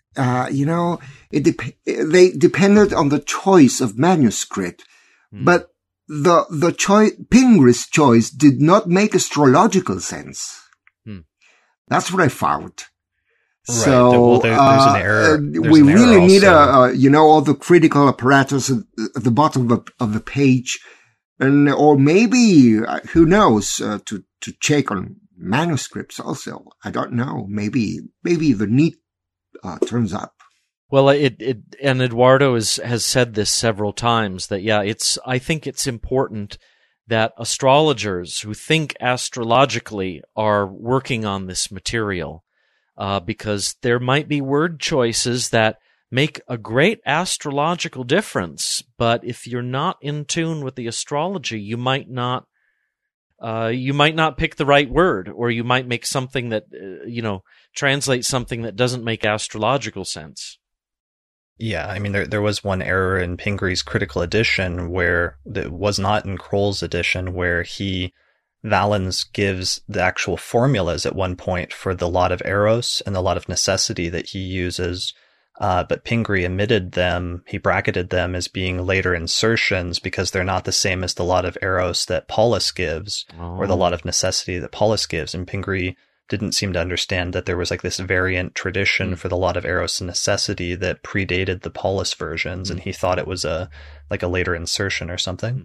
they depended on the choice of manuscript. But the choice, Pingree's choice did not make astrological sense. That's what I found. Right. So, there's an error. We really need all the critical apparatus at the bottom of the page, or maybe, who knows, to check on manuscripts also. I don't know. Maybe the need turns up. Well, and Eduardo has said this several times that, I think it's important that astrologers who think astrologically are working on this material, because there might be word choices that make a great astrological difference, but if you're not in tune with the astrology, you might not pick the right word, or you might make something that, translate something that doesn't make astrological sense. Yeah, I mean, there was one error in Pingree's critical edition that was not in Kroll's edition, where he Valens gives the actual formulas at one point for the lot of eros and the lot of necessity that he uses, but Pingree omitted them. He bracketed them as being later insertions because they're not the same as the lot of eros that Paulus gives, or the lot of necessity that Paulus gives. And Pingree didn't seem to understand that there was like this variant tradition for the lot of eros and necessity that predated the Paulus versions, and he thought it was a later insertion or something.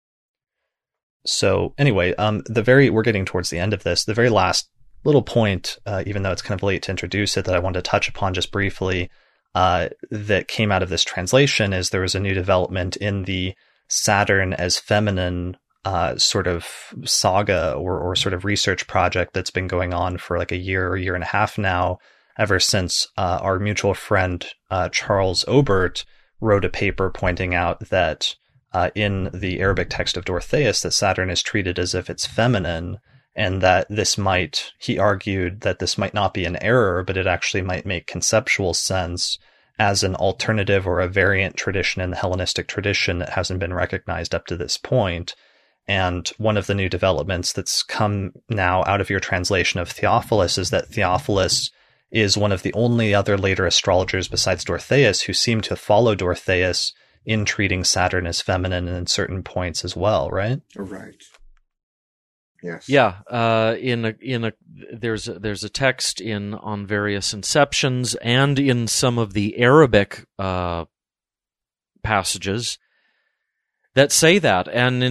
So anyway, we're getting towards the end of this. The very last little point, even though it's kind of late to introduce it, that I wanted to touch upon just briefly, that came out of this translation is there was a new development in the Saturn as feminine sort of saga or sort of research project that's been going on for like a year and a half now, ever since our mutual friend Charles Obert wrote a paper pointing out that in the Arabic text of Dorotheus that Saturn is treated as if it's feminine, and that he argued that this might not be an error, but it actually might make conceptual sense as an alternative or a variant tradition in the Hellenistic tradition that hasn't been recognized up to this point. And one of the new developments that's come now out of your translation of Theophilus is that Theophilus is one of the only other later astrologers besides Dorotheus who seem to follow Dorotheus in treating Saturn as feminine in certain points as well, right? Right. Yes. Yeah. There's a text on various inceptions and in some of the Arabic passages that say that, and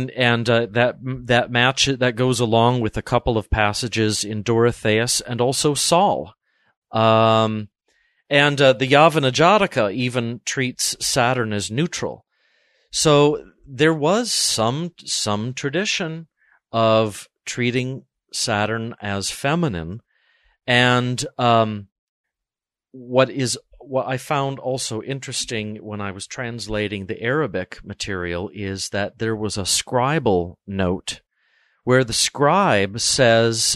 that goes along with a couple of passages in Dorotheus and also Saul. And the Yavana Jataka even treats Saturn as neutral. So there was some tradition of treating Saturn as feminine. And what I found also interesting when I was translating the Arabic material is that there was a scribal note where the scribe says,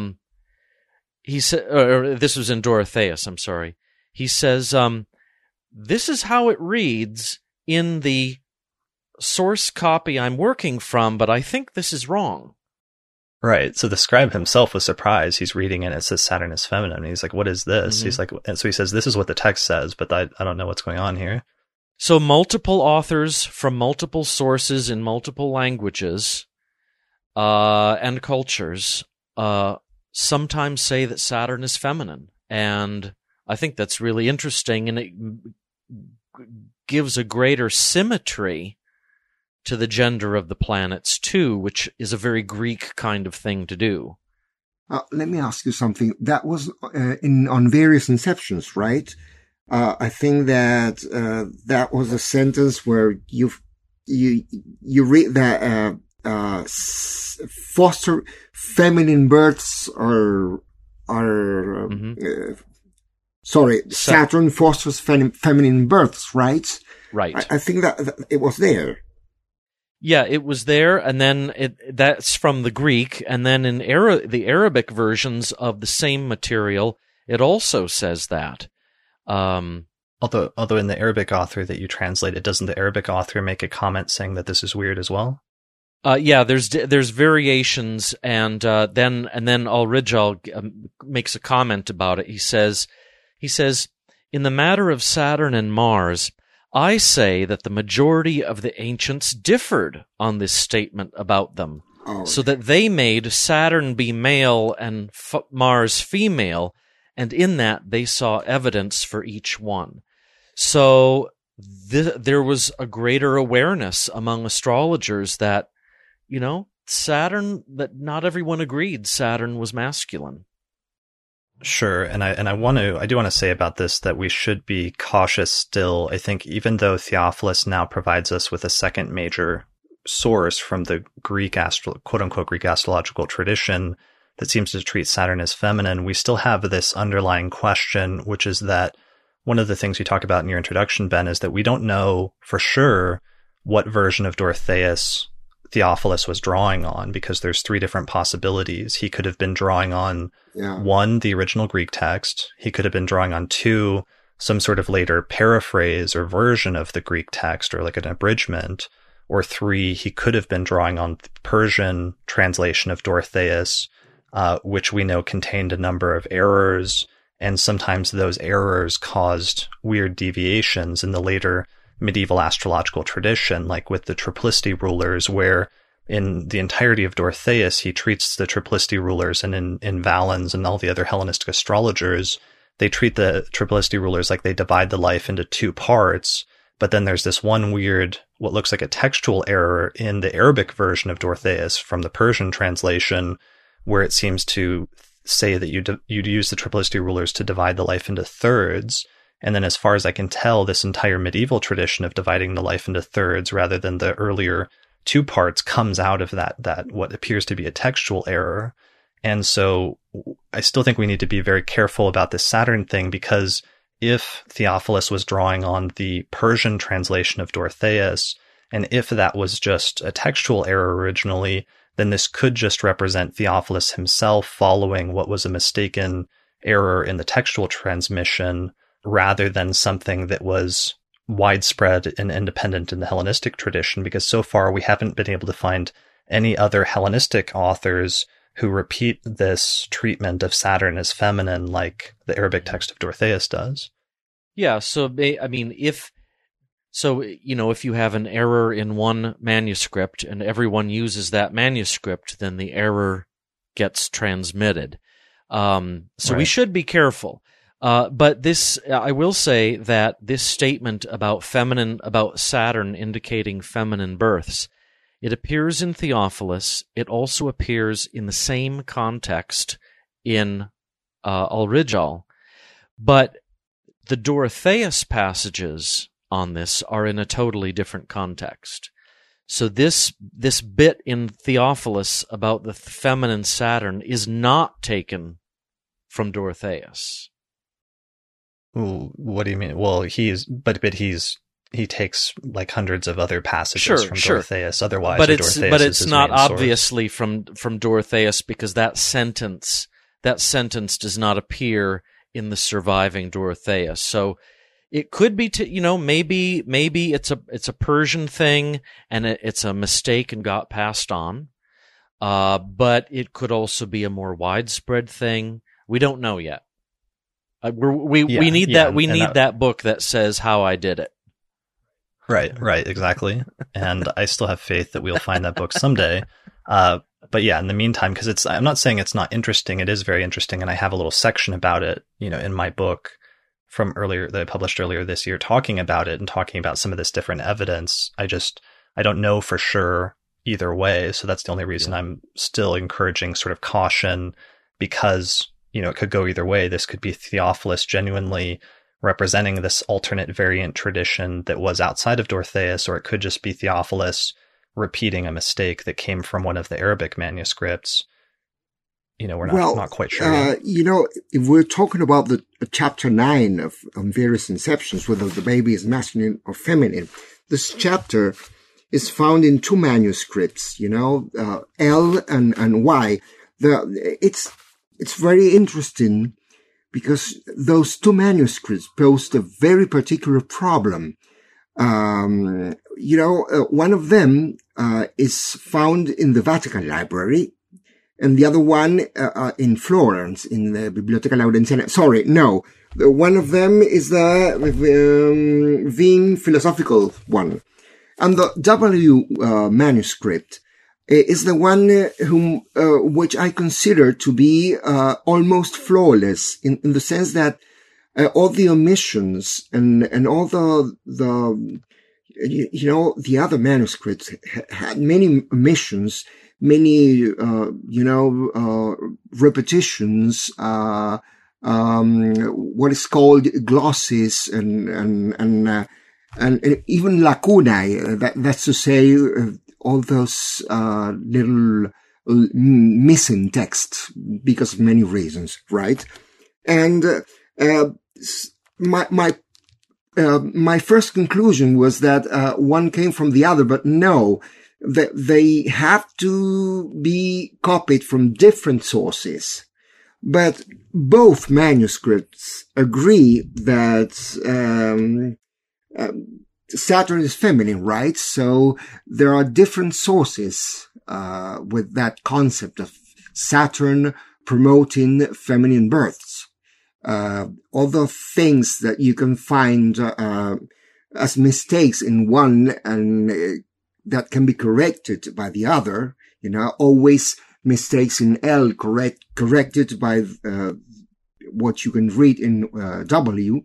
this was in Dorotheus, I'm sorry. He says, this is how it reads in the source copy I'm working from, but I think this is wrong. Right. So the scribe himself was surprised. He's reading it and it says Saturn is feminine. And he's like, what is this? Mm-hmm. He's like, and so he says, this is what the text says, but I don't know what's going on here. So multiple authors from multiple sources in multiple languages and cultures sometimes say that Saturn is feminine. And I think that's really interesting, and it gives a greater symmetry to the gender of the planets too, which is a very Greek kind of thing to do. Let me ask you something. That was on various inceptions, right? I think that that was a sentence where you read that foster feminine births are Saturn fosters feminine births, right? Right. I think that it was there. Yeah, it was there, and then that's from the Greek, and then in the Arabic versions of the same material, it also says that. Although in the Arabic author that you translated, doesn't the Arabic author make a comment saying that this is weird as well? Yeah, there's variations, and then Al-Rijal makes a comment about it. He says, in the matter of Saturn and Mars, I say that the majority of the ancients differed on this statement about them, so that they made Saturn be male and Mars female, and in that they saw evidence for each one. So there was a greater awareness among astrologers that, Saturn, that not everyone agreed Saturn was masculine. Sure, and I do want to say about this that we should be cautious still. I think even though Theophilus now provides us with a second major source from the Greek quote-unquote Greek astrological tradition that seems to treat Saturn as feminine, we still have this underlying question, which is that one of the things you talk about in your introduction, Ben, is that we don't know for sure what version of Dorotheus Theophilus was drawing on, because there's three different possibilities. He could have been drawing on one, the original Greek text. He could have been drawing on two, some sort of later paraphrase or version of the Greek text, or like an abridgment. or 3, he could have been drawing on the Persian translation of Dorotheus, which we know contained a number of errors, and sometimes those errors caused weird deviations in the later medieval astrological tradition, like with the Triplicity rulers, where in the entirety of Dorotheus, he treats the Triplicity rulers, and in Valens and all the other Hellenistic astrologers, they treat the Triplicity rulers like they divide the life into 2 parts. But then there's this one weird, what looks like a textual error in the Arabic version of Dorotheus from the Persian translation, where it seems to say that you'd use the Triplicity rulers to divide the life into thirds. And then as far as I can tell, this entire medieval tradition of dividing the life into thirds rather than the earlier 2 parts comes out of that what appears to be a textual error. And so I still think we need to be very careful about this Saturn thing, because if Theophilus was drawing on the Persian translation of Dorotheus, and if that was just a textual error originally, then this could just represent Theophilus himself following what was a mistaken error in the textual transmission, rather than something that was widespread and independent in the Hellenistic tradition, because so far we haven't been able to find any other Hellenistic authors who repeat this treatment of Saturn as feminine like the Arabic text of Dorotheus does. Yeah, so I mean, if you have an error in one manuscript and everyone uses that manuscript, then the error gets transmitted. So we should be careful. But this, I will say that this statement about Saturn indicating feminine births, it appears in Theophilus. It also appears in the same context in Al-Rijal. But the Dorotheus passages on this are in a totally different context. So this bit in Theophilus about the feminine Saturn is not taken from Dorotheus. Ooh, what do you mean? Well, he takes like hundreds of other passages from Dorotheus. Otherwise, but it's not obviously from Dorotheus, because that sentence does not appear in the surviving Dorotheus. So it could be maybe it's a Persian thing and it's a mistake and got passed on. But it could also be a more widespread thing. We don't know yet. We need that book that says how I did it. Right, exactly. And I still have faith that we'll find that book someday. But yeah, in the meantime, because I'm not saying it's not interesting. It is very interesting. And I have a little section about it, in my book from earlier that I published earlier this year, talking about it and talking about some of this different evidence. I don't know for sure either way. So that's the only reason I'm still encouraging sort of caution, because, it could go either way. This could be Theophilus genuinely representing this alternate variant tradition that was outside of Dorotheus, or it could just be Theophilus repeating a mistake that came from one of the Arabic manuscripts. We're not quite sure yet. If we're talking about the chapter 9 of various inceptions, whether the baby is masculine or feminine, this chapter is found in 2 manuscripts, L and Y. It's very interesting, because those 2 manuscripts posed a very particular problem. One of them is found in the Vatican Library, and the other one in Florence, in the Biblioteca Laurentiana. Sorry, no. One of them is the Wien philosophical one. And the W manuscript is the one which I consider to be almost flawless, in the sense that all the omissions and all the other manuscripts had many omissions, many repetitions, what is called glosses and even lacunae. That's to say, all those little missing text because of many reasons, right? And my first conclusion was that one came from the other, but no, they have to be copied from different sources. But both manuscripts agree that Saturn is feminine, right? So there are different sources with that concept of Saturn promoting feminine births. Other things that you can find as mistakes in one and that can be corrected by the other, always mistakes in L corrected by what you can read in W.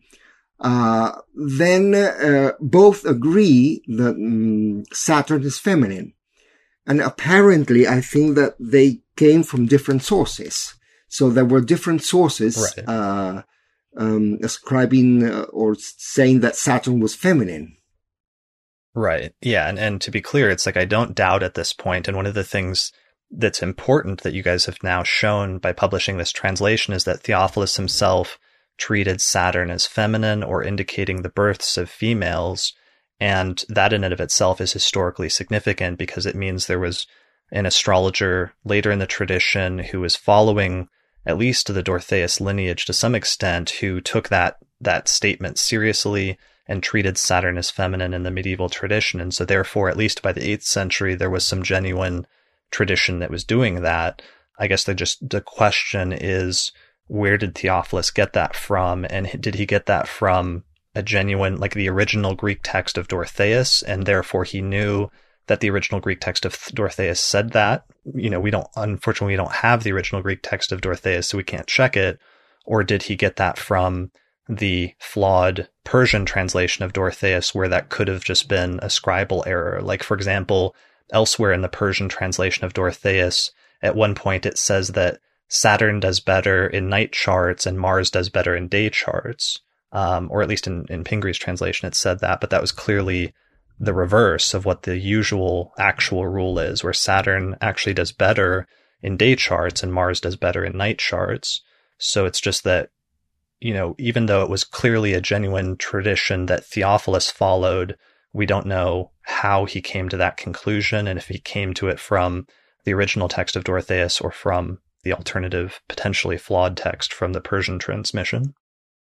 Then both agree that Saturn is feminine. And apparently, I think that they came from different sources. So there were different sources right. Ascribing or saying that Saturn was feminine. Right. Yeah. And to be clear, it's like I don't doubt at this point. And one of the things that's important that you guys have now shown by publishing this translation is that Theophilus himself treated Saturn as feminine or indicating the births of females. And that in and of itself is historically significant because it means there was an astrologer later in the tradition who was following at least the Dorotheus lineage to some extent, who took that statement seriously and treated Saturn as feminine in the medieval tradition. And so therefore, at least by the 8th century, there was some genuine tradition that was doing that. I guess the question is, where did Theophilus get that from? And did he get that from a genuine, like the original Greek text of Dorotheus, and therefore he knew that the original Greek text of Dorotheus said that? Unfortunately, we don't have the original Greek text of Dorotheus, so we can't check it. Or did he get that from the flawed Persian translation of Dorotheus, where that could have just been a scribal error? Like, for example, elsewhere in the Persian translation of Dorotheus, at one point it says that Saturn does better in night charts and Mars does better in day charts. Or at least in Pingree's translation, it said that, but that was clearly the reverse of what the usual actual rule is, where Saturn actually does better in day charts and Mars does better in night charts. So it's just that, even though it was clearly a genuine tradition that Theophilus followed, we don't know how he came to that conclusion and if he came to it from the original text of Dorotheus or from the alternative, potentially flawed text from the Persian transmission.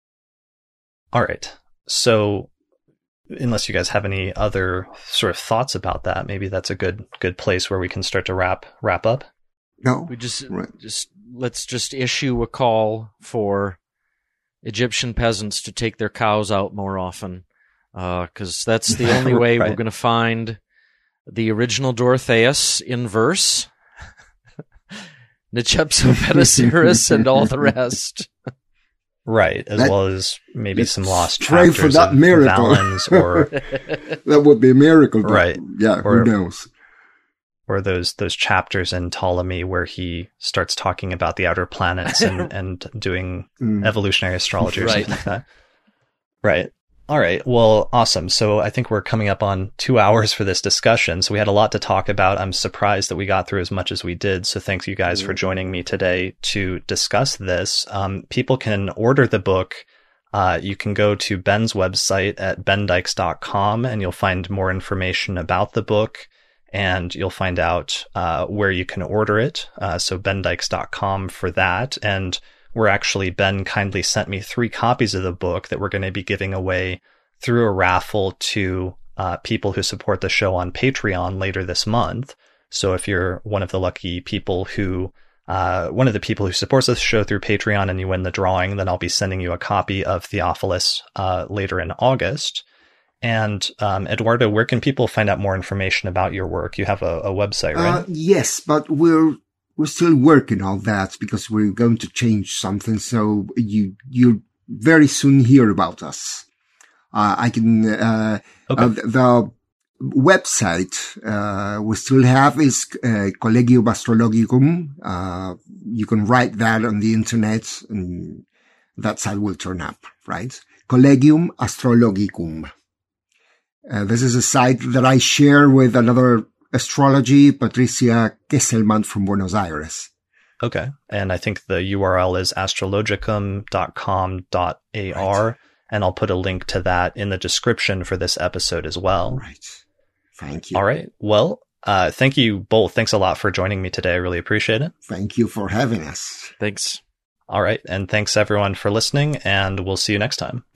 All right. So unless you guys have any other sort of thoughts about that, maybe that's a good place where we can start to wrap up. No. We let's just issue a call for Egyptian peasants to take their cows out more often, because that's the only way right. We're going to find the original Dorotheus in verse, Neccepsopedicirus, and all the rest. Right, well as maybe some lost pray chapters for that of miracle. Valens, or that would be a miracle, right? Yeah, who knows? Or those chapters in Ptolemy where he starts talking about the outer planets and doing evolutionary astrology or right. something like that. Right. All right. Well, awesome. So I think we're coming up on 2 hours for this discussion. So we had a lot to talk about. I'm surprised that we got through as much as we did. So thanks you guys for joining me today to discuss this. People can order the book. You can go to Ben's website at bendykes.com and you'll find more information about the book and you'll find out where you can order it. So bendykes.com for that. And Ben kindly sent me 3 copies of the book that we're going to be giving away through a raffle to people who support the show on Patreon later this month. So if you're one of the lucky people who, one of the people who supports the show through Patreon and you win the drawing, then I'll be sending you a copy of Theophilus later in August. And Eduardo, where can people find out more information about your work? You have a website, right? Yes, but we're still working on that because we're going to change something. So you'll very soon hear about us. I can, okay. The website, we still have is, Collegium Astrologicum. You can write that on the internet and that site will turn up, right? Collegium Astrologicum. This is a site that I share with another astrology, Patricia Kesselman from Buenos Aires. Okay. And I think the URL is astrologicum.com.ar. Right. And I'll put a link to that in the description for this episode as well. Right. Thank you. All right. Well, thank you both. Thanks a lot for joining me today. I really appreciate it. Thank you for having us. Thanks. All right. And thanks everyone for listening, and we'll see you next time.